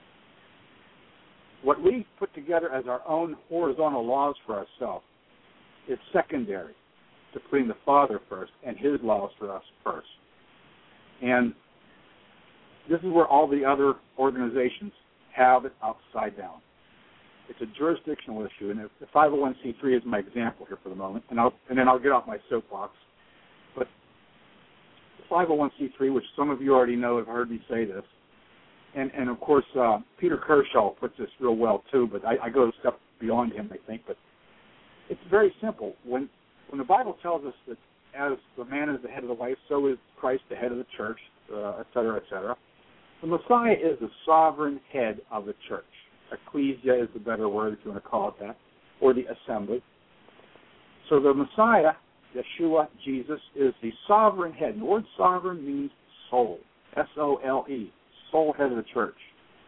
What we put together as our own horizontal laws for ourselves is secondary to putting the Father first and his laws for us first. And this is where all the other organizations have it upside down. It's a jurisdictional issue, and the 501c3 is my example here for the moment, and then I'll get off my soapbox. But the 501c3, which some of you already know, have heard me say this, and of course Peter Kershaw puts this real well too, but I go a step beyond him, I think. But it's very simple. When the Bible tells us that as the man is the head of the wife, so is Christ the head of the church, et cetera, et cetera. The Messiah is the sovereign head of the church. Ecclesia is the better word if you want to call it that, or the assembly. So the Messiah, Yeshua, Jesus, is the sovereign head. And the word sovereign means soul, S-O-L-E, soul head of the church.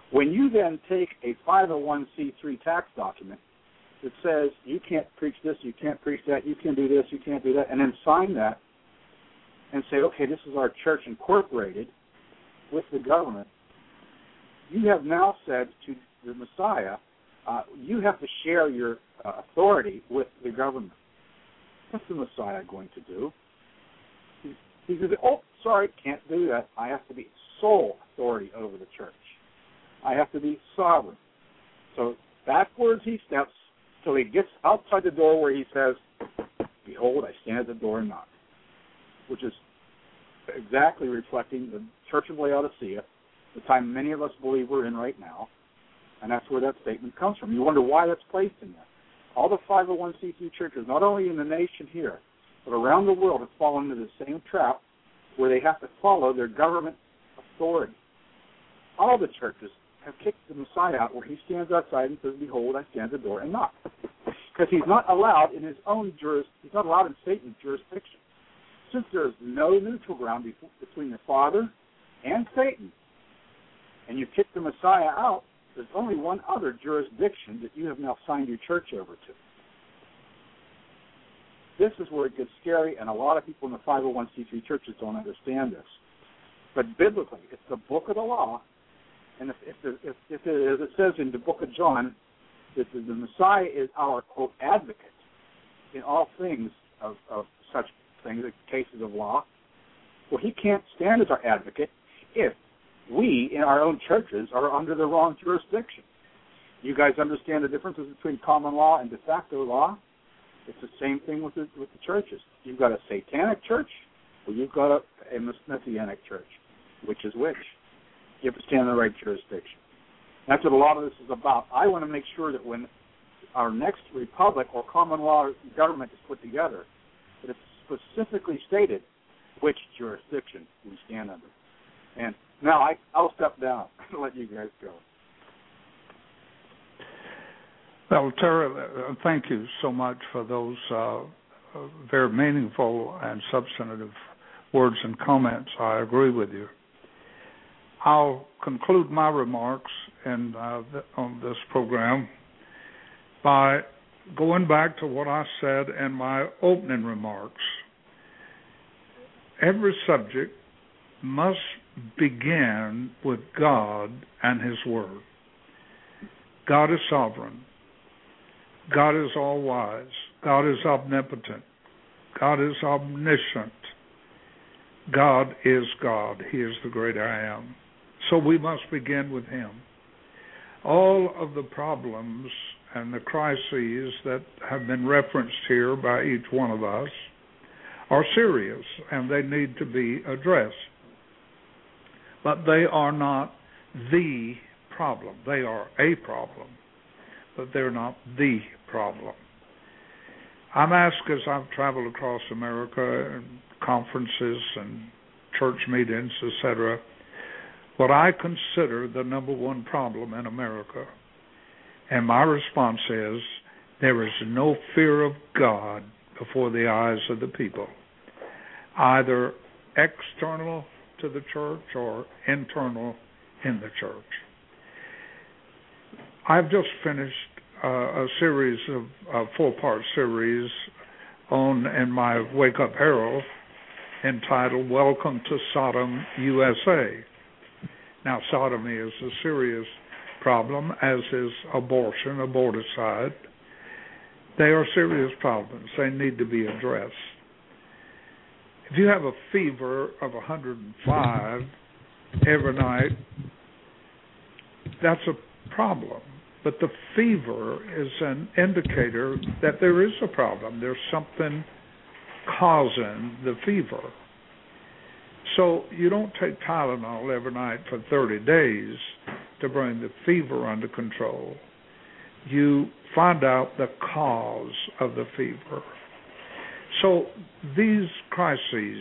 When you then take a 501c3 tax document that says you can't preach this, you can't preach that, you can do this, you can't do that, and then sign that and say, okay, this is our church incorporated with the government, you have now said to the Messiah, you have to share your authority with the government. What's the Messiah going to do? He says, oh, sorry, can't do that. I have to be sole authority over the church. I have to be sovereign. So backwards he steps till he gets outside the door where he says, behold, I stand at the door and knock, which is exactly reflecting the Church of Laodicea, the time many of us believe we're in right now, and that's where that statement comes from. You wonder why that's placed in there. All the 501c3 churches, not only in the nation here, but around the world, have fallen into the same trap where they have to follow their government authority. All the churches have kicked the Messiah out where he stands outside and says, behold, I stand at the door and knock. Because he's not allowed in his own he's not allowed in Satan's jurisdiction. Since there is no neutral ground between the Father and Satan, and you kick the Messiah out, there's only one other jurisdiction that you have now signed your church over to. This is where it gets scary, and a lot of people in the 501c3 churches don't understand this. But biblically, it's the book of the law, and if it says in the book of John, that the Messiah is our, quote, advocate in all things of such things, cases of law, well, he can't stand as our advocate if we, in our own churches, are under the wrong jurisdiction. You guys understand the differences between common law and de facto law? It's the same thing with the churches. You've got a satanic church, or you've got a messianic church. Which is which? You have to stand in the right jurisdiction. That's what a lot of this is about. I want to make sure that when our next republic or common law government is put together, that it's specifically stated which jurisdiction we stand under. And now I'll step down and let you guys go. Well, Terry, thank you so much for those very meaningful and substantive words and comments. I agree with you. I'll conclude my remarks on this program by going back to what I said in my opening remarks. Every subject must begin with God and His Word. God is sovereign. God is all-wise. God is omnipotent. God is omniscient. God is God. He is the great I am. So we must begin with Him. All of the problems and the crises that have been referenced here by each one of us are serious, and they need to be addressed. But they are not the problem. They are a problem, but they're not the problem. I'm asked as I've traveled across America and conferences and church meetings, etc., what I consider the number one problem in America. And my response is, there is no fear of God before the eyes of the people, either external to the church or internal in the church. I've just finished a series of a 4-part series in my Wake Up Herald entitled Welcome to Sodom, USA. Now, sodomy is a serious problem, as is abortion, aborticide. They are serious problems. They need to be addressed. If you have a fever of 105 every night, that's a problem. But the fever is an indicator that there is a problem. There's something causing the fever. So you don't take Tylenol every night for 30 days to bring the fever under control. You find out the cause of the fever. So these crises,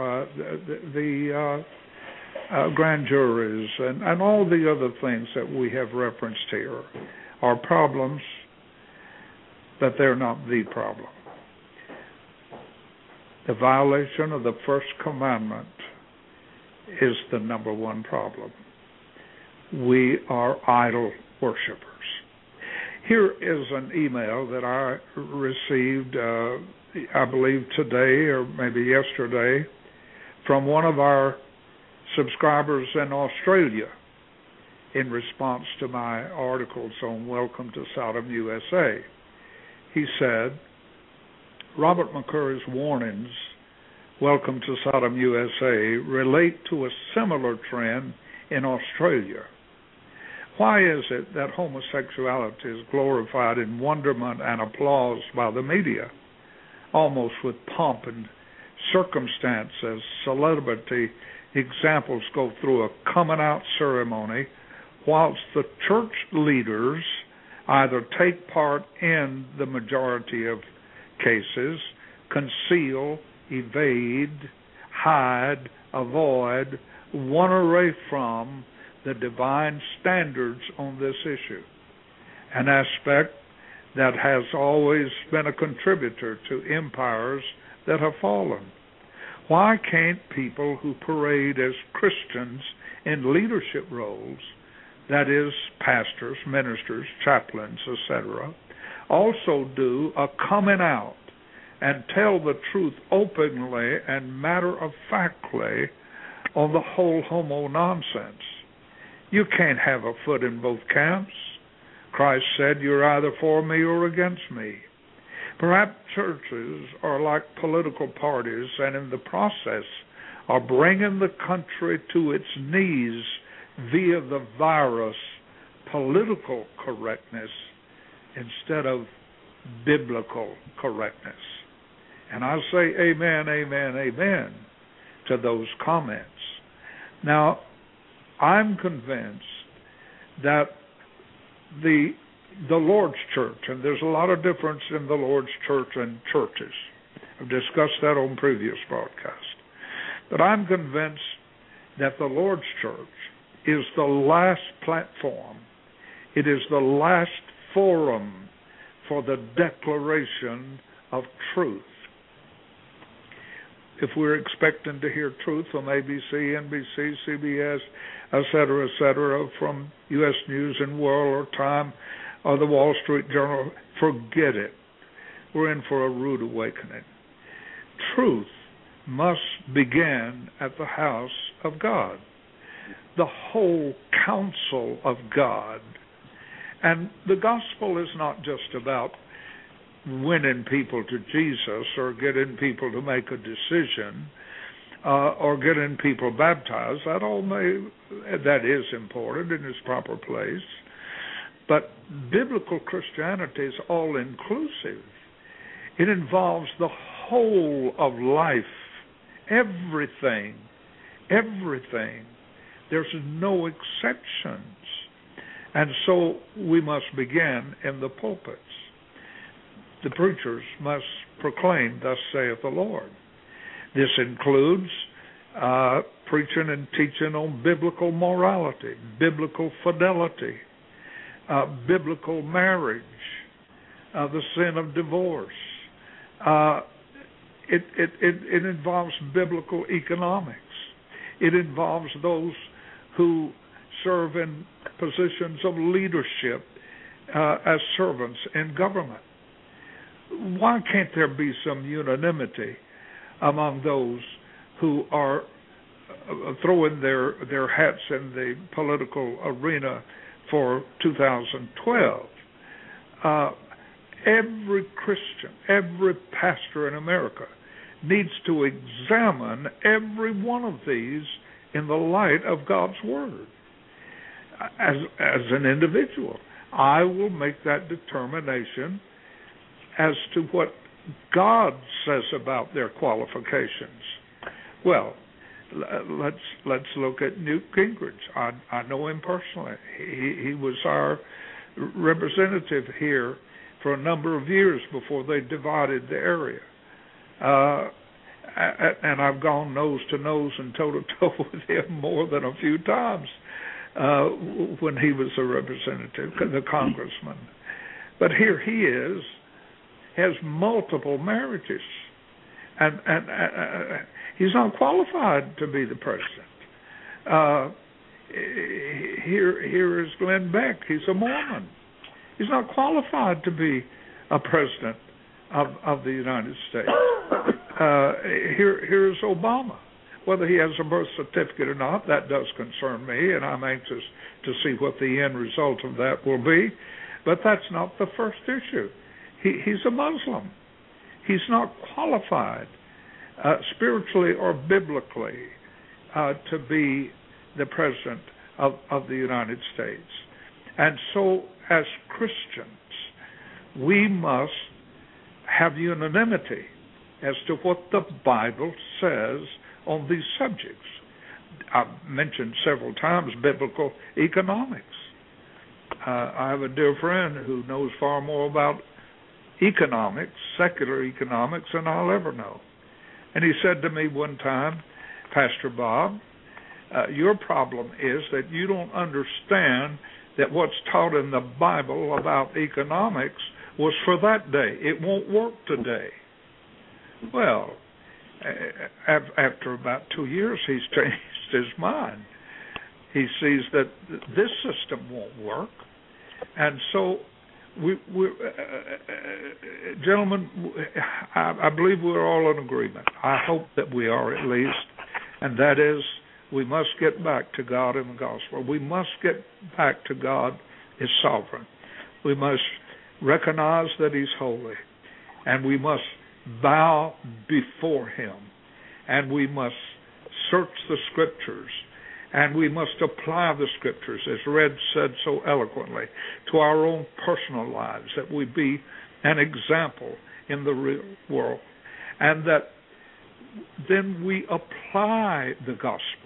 the grand juries and all the other things that we have referenced here are problems, but they're not the problem. The violation of the first commandment is the number one problem. we are idol worshipers. Here is an email that I received, I believe today or maybe yesterday, from one of our subscribers in Australia in response to my articles on Welcome to Sodom, USA. He said, Robert McCurry's warnings, Welcome to Sodom, USA, relate to a similar trend in Australia. Why is it that homosexuality is glorified in wonderment and applause by the media, almost with pomp and circumstance, as celebrity examples go through a coming out ceremony, whilst the church leaders either take part in the majority of cases, conceal, evade, hide, avoid, run away from the divine standards on this issue, an aspect that has always been a contributor to empires that have fallen. Why can't people who parade as Christians in leadership roles, that is, pastors, ministers, chaplains, etc., also do a coming out and tell the truth openly and matter-of-factly on the whole homo nonsense? You can't have a foot in both camps. Christ said, you're either for me or against me. Perhaps churches are like political parties and in the process are bringing the country to its knees via the virus political correctness instead of biblical correctness. And I say amen, amen, amen to those comments. Now, I'm convinced that the Lord's church, and there's a lot of difference in the Lord's church and churches. I've discussed that on previous broadcasts. But I'm convinced that the Lord's church is the last platform. It is the last forum for the declaration of truth. If we're expecting to hear truth from ABC, NBC, CBS, et cetera, from U.S. News and World or Time or the Wall Street Journal, forget it. We're in for a rude awakening. Truth must begin at the house of God, the whole counsel of God. And the gospel is not just about winning people to Jesus or getting people to make a decision or getting people baptized. That is important in its proper place. But biblical Christianity is all-inclusive. It involves the whole of life, everything. There's no exceptions. And so we must begin in the pulpits. The preachers must proclaim, thus saith the Lord. This includes preaching and teaching on biblical morality, biblical fidelity, biblical marriage, the sin of divorce. It involves biblical economics. It involves those who serve in positions of leadership as servants in government. Why can't there be some unanimity among those who are throwing their hats in the political arena for 2012? Every Christian, every pastor in America needs to examine every one of these in the light of God's Word. As an individual, I will make that determination as to what God says about their qualifications. Well, let's look at Newt Gingrich. I know him personally. He was our representative here for a number of years before they divided the area. And I've gone nose to nose and toe to toe with him more than a few times when he was a representative, the congressman. But here he is, has multiple marriages, and he's not qualified to be the president. here is Glenn Beck. He's a Mormon. He's not qualified to be a president of the United States. Here's Obama. Whether he has a birth certificate or not, that does concern me, and I'm anxious to see what the end result of that will be. But that's not the first issue. He's a Muslim. He's not qualified spiritually or biblically to be the president of the United States. And so, as Christians, we must have unanimity as to what the Bible says on these subjects. I've mentioned several times biblical economics. I have a dear friend who knows far more about economics, secular economics, than I'll ever know. And he said to me one time, Pastor Bob, your problem is that you don't understand that what's taught in the Bible about economics was for that day. It won't work today. Well, after about 2 years, he's changed his mind. He sees that this system won't work. And so, gentlemen, I believe we're all in agreement. I hope that we are at least. And that is, we must get back to God in the gospel. We must get back to God is sovereign. We must recognize that He's holy. And we must bow before Him. And we must search the Scriptures. And we must apply the Scriptures, as Red said so eloquently, to our own personal lives, that we be an example in the real world. And that then we apply the gospel.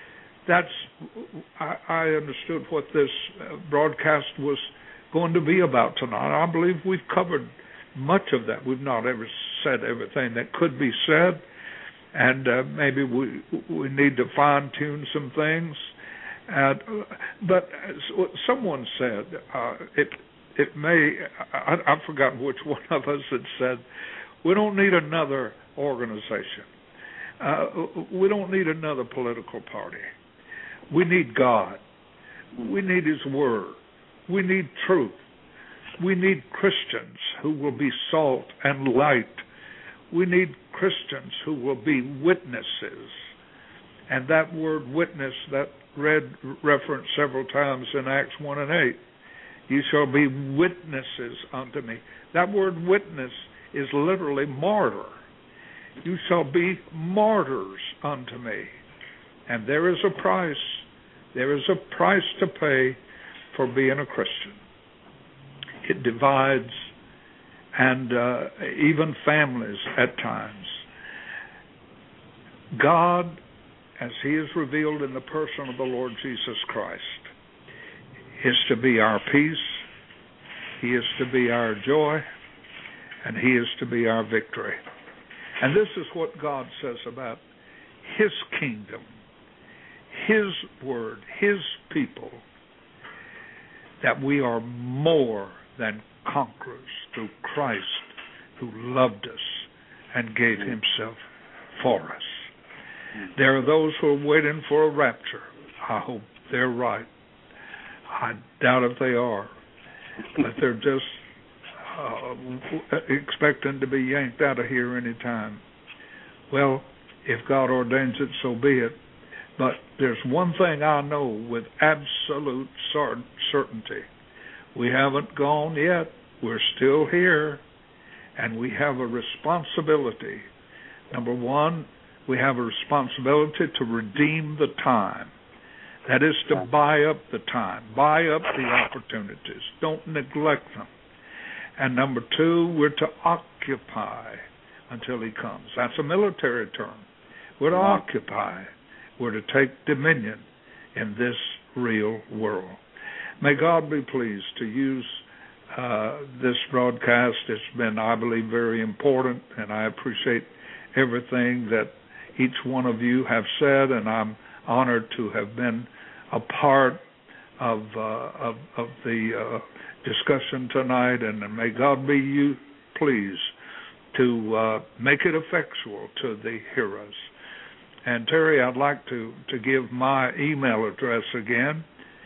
I understood what this broadcast was going to be about tonight. I believe we've covered much of that. We've not ever said everything that could be said, and maybe we need to fine-tune some things. But someone said, it may, I've forgotten which one of us had said, we don't need another organization. We don't need another political party. We need God. We need His Word. We need truth. We need Christians who will be salt and light. We need Christians who will be witnesses. And that word witness, that Red referenced several times in Acts 1 and 8. You shall be witnesses unto me. That word witness is literally martyr. You shall be martyrs unto me. And there is a price. There is a price to pay for being a Christian. It divides and even families at times. God, as He is revealed in the person of the Lord Jesus Christ, is to be our peace, He is to be our joy, and He is to be our victory. And this is what God says about His kingdom, His word, His people, that we are more than conquerors through Christ who loved us and gave Himself for us. There are those who are waiting for a rapture. I hope they're right. I doubt if they are. But they're just expecting to be yanked out of here any time. Well, if God ordains it, so be it. But there's one thing I know with absolute certainty. We haven't gone yet. We're still here. And we have a responsibility. Number one, we have a responsibility to redeem the time. That is to buy up the time, buy up the opportunities. Don't neglect them. And number two, we're to occupy until He comes. That's a military term. We're to occupy. We're to take dominion in this real world. May God be pleased to use this broadcast. It's been, I believe, very important, and I appreciate everything that each one of you have said, and I'm honored to have been a part of the discussion tonight, and may God be pleased to make it effectual to the hearers. And Terry, I'd like to give my email address again.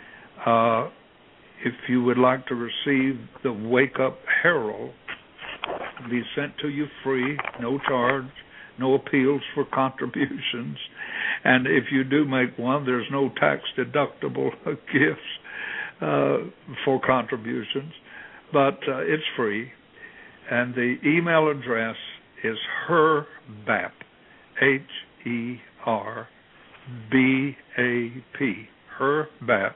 If you would like to receive the Wake Up Herald, be sent to you free, no charge, no appeals for contributions. And if you do make one, there's no tax-deductible gifts for contributions, but it's free. And the email address is herbap, HERBAP, herbap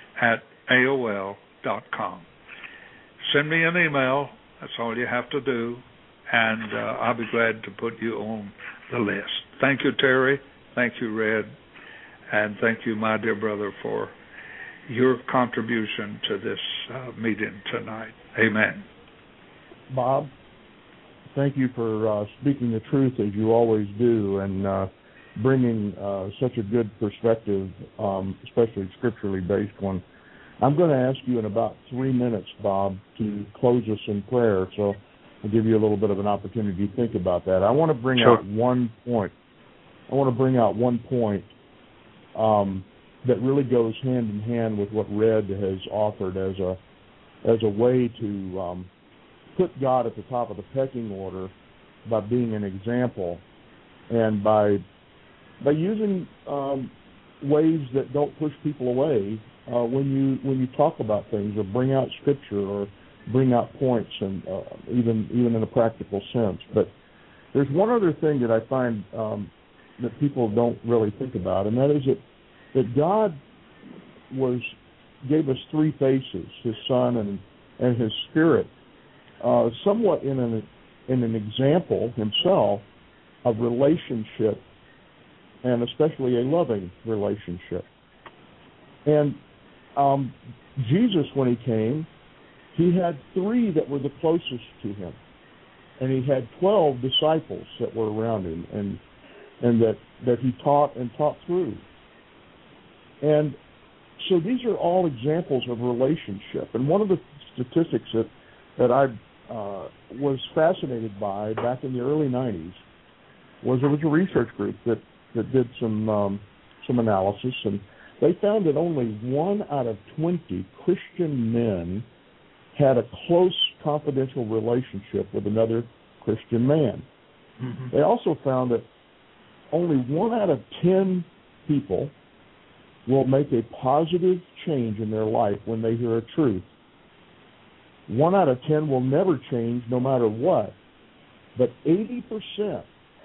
@AOL.com. Send me an email. That's all you have to do, and I'll be glad to put you on the list. Thank you, Terry. Thank you, Red. And thank you, my dear brother, for your contribution to this meeting tonight. Amen. Bob, thank you for speaking the truth as you always do, and bringing such a good perspective, especially scripturally based one. I'm going to ask you in about 3 minutes, Bob, to close us in prayer, so I'll give you a little bit of an opportunity to think about that. I want to bring out one point. That really goes hand in hand with what Red has offered as a way to put God at the top of the pecking order by being an example, and by using ways that don't push people away when you talk about things or bring out scripture or bring out points, and even in a practical sense. But there's one other thing that I find that people don't really think about, and that is that God gave us three faces: His Son and His Spirit, somewhat in an example Himself of relationship, and especially a loving relationship. And Jesus, when He came, He had three that were the closest to Him, and He had 12 disciples that were around Him, and that He taught through. And so these are all examples of relationship. And one of the statistics that I was fascinated by back in the early 90s was there was a research group that did some analysis, and they found that only 1 out of 20 Christian men had a close, confidential relationship with another Christian man. Mm-hmm. They also found that only 1 out of 10 people will make a positive change in their life when they hear a truth. 1 out of 10 will never change no matter what, but 80%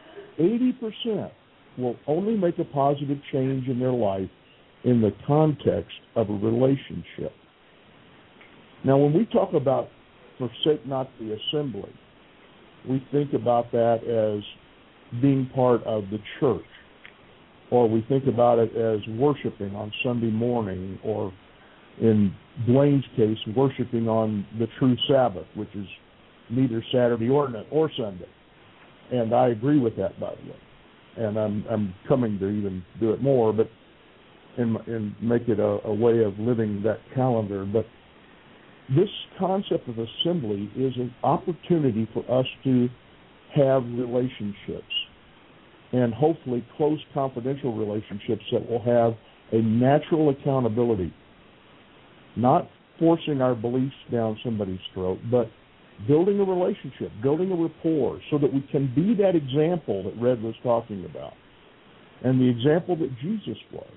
will only make a positive change in their life in the context of a relationship. Now, when we talk about forsake not the assembly, we think about that as being part of the church, or we think about it as worshiping on Sunday morning, or in Dwayne's case, worshiping on the true Sabbath, which is neither Saturday or Sunday. And I agree with that, by the way. And I'm coming to even do it more, but and make it a way of living that calendar. But this concept of assembly is an opportunity for us to have relationships, and hopefully close, confidential relationships that will have a natural accountability, not forcing our beliefs down somebody's throat, but building a relationship, building a rapport, so that we can be that example that Red was talking about, and the example that Jesus was.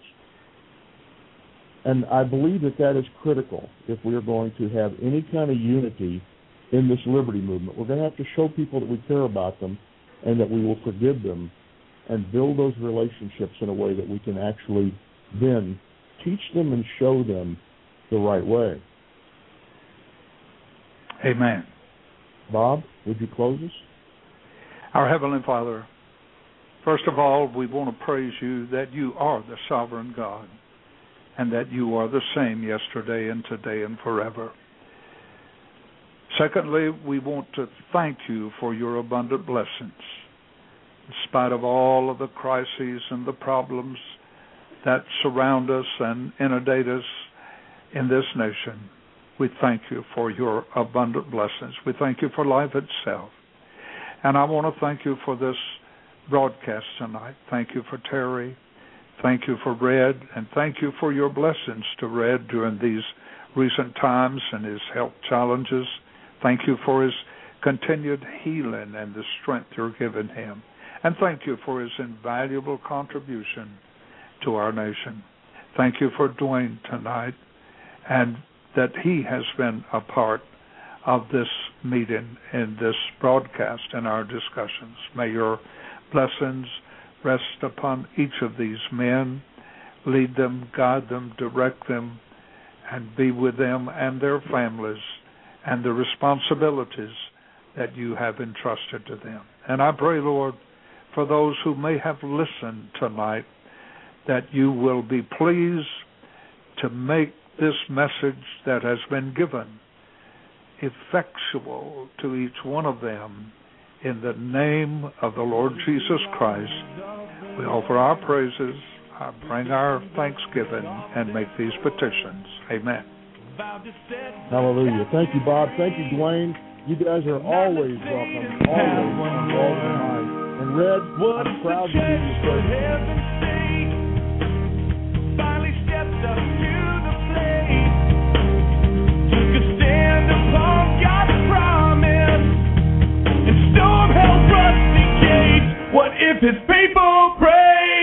And I believe that is critical if we are going to have any kind of unity in this liberty movement. We're going to have to show people that we care about them and that we will forgive them, and build those relationships in a way that we can actually then teach them and show them the right way. Amen. Bob, would you close us? Our Heavenly Father, first of all, we want to praise you that you are the sovereign God, and that you are the same yesterday and today and forever. Secondly, we want to thank you for your abundant blessings. In spite of all of the crises and the problems that surround us and inundate us in this nation, we thank you for your abundant blessings. We thank you for life itself. And I want to thank you for this broadcast tonight. Thank you for Terry. Thank you for Red, and thank you for your blessings to Red during these recent times and his health challenges. Thank you for his continued healing and the strength you're giving him. And thank you for his invaluable contribution to our nation. Thank you for Dwayne tonight, and that he has been a part of this meeting and this broadcast and our discussions. May your blessings rest upon each of these men. Lead them, guide them, direct them, and be with them and their families and the responsibilities that you have entrusted to them. And I pray, Lord, for those who may have listened tonight, that you will be pleased to make this message that has been given effectual to each one of them. In the name of the Lord Jesus Christ, we offer our praises, bring our thanksgiving, and make these petitions. Amen. Hallelujah. Thank you, Bob. Thank you, Dwayne. You guys are always welcome. Always on Walls and Minds. And Red, I'm proud to be your president. Finally stepped up to the plate. Took a stand upon God's promise and storm held rusty gates. What if his people pray?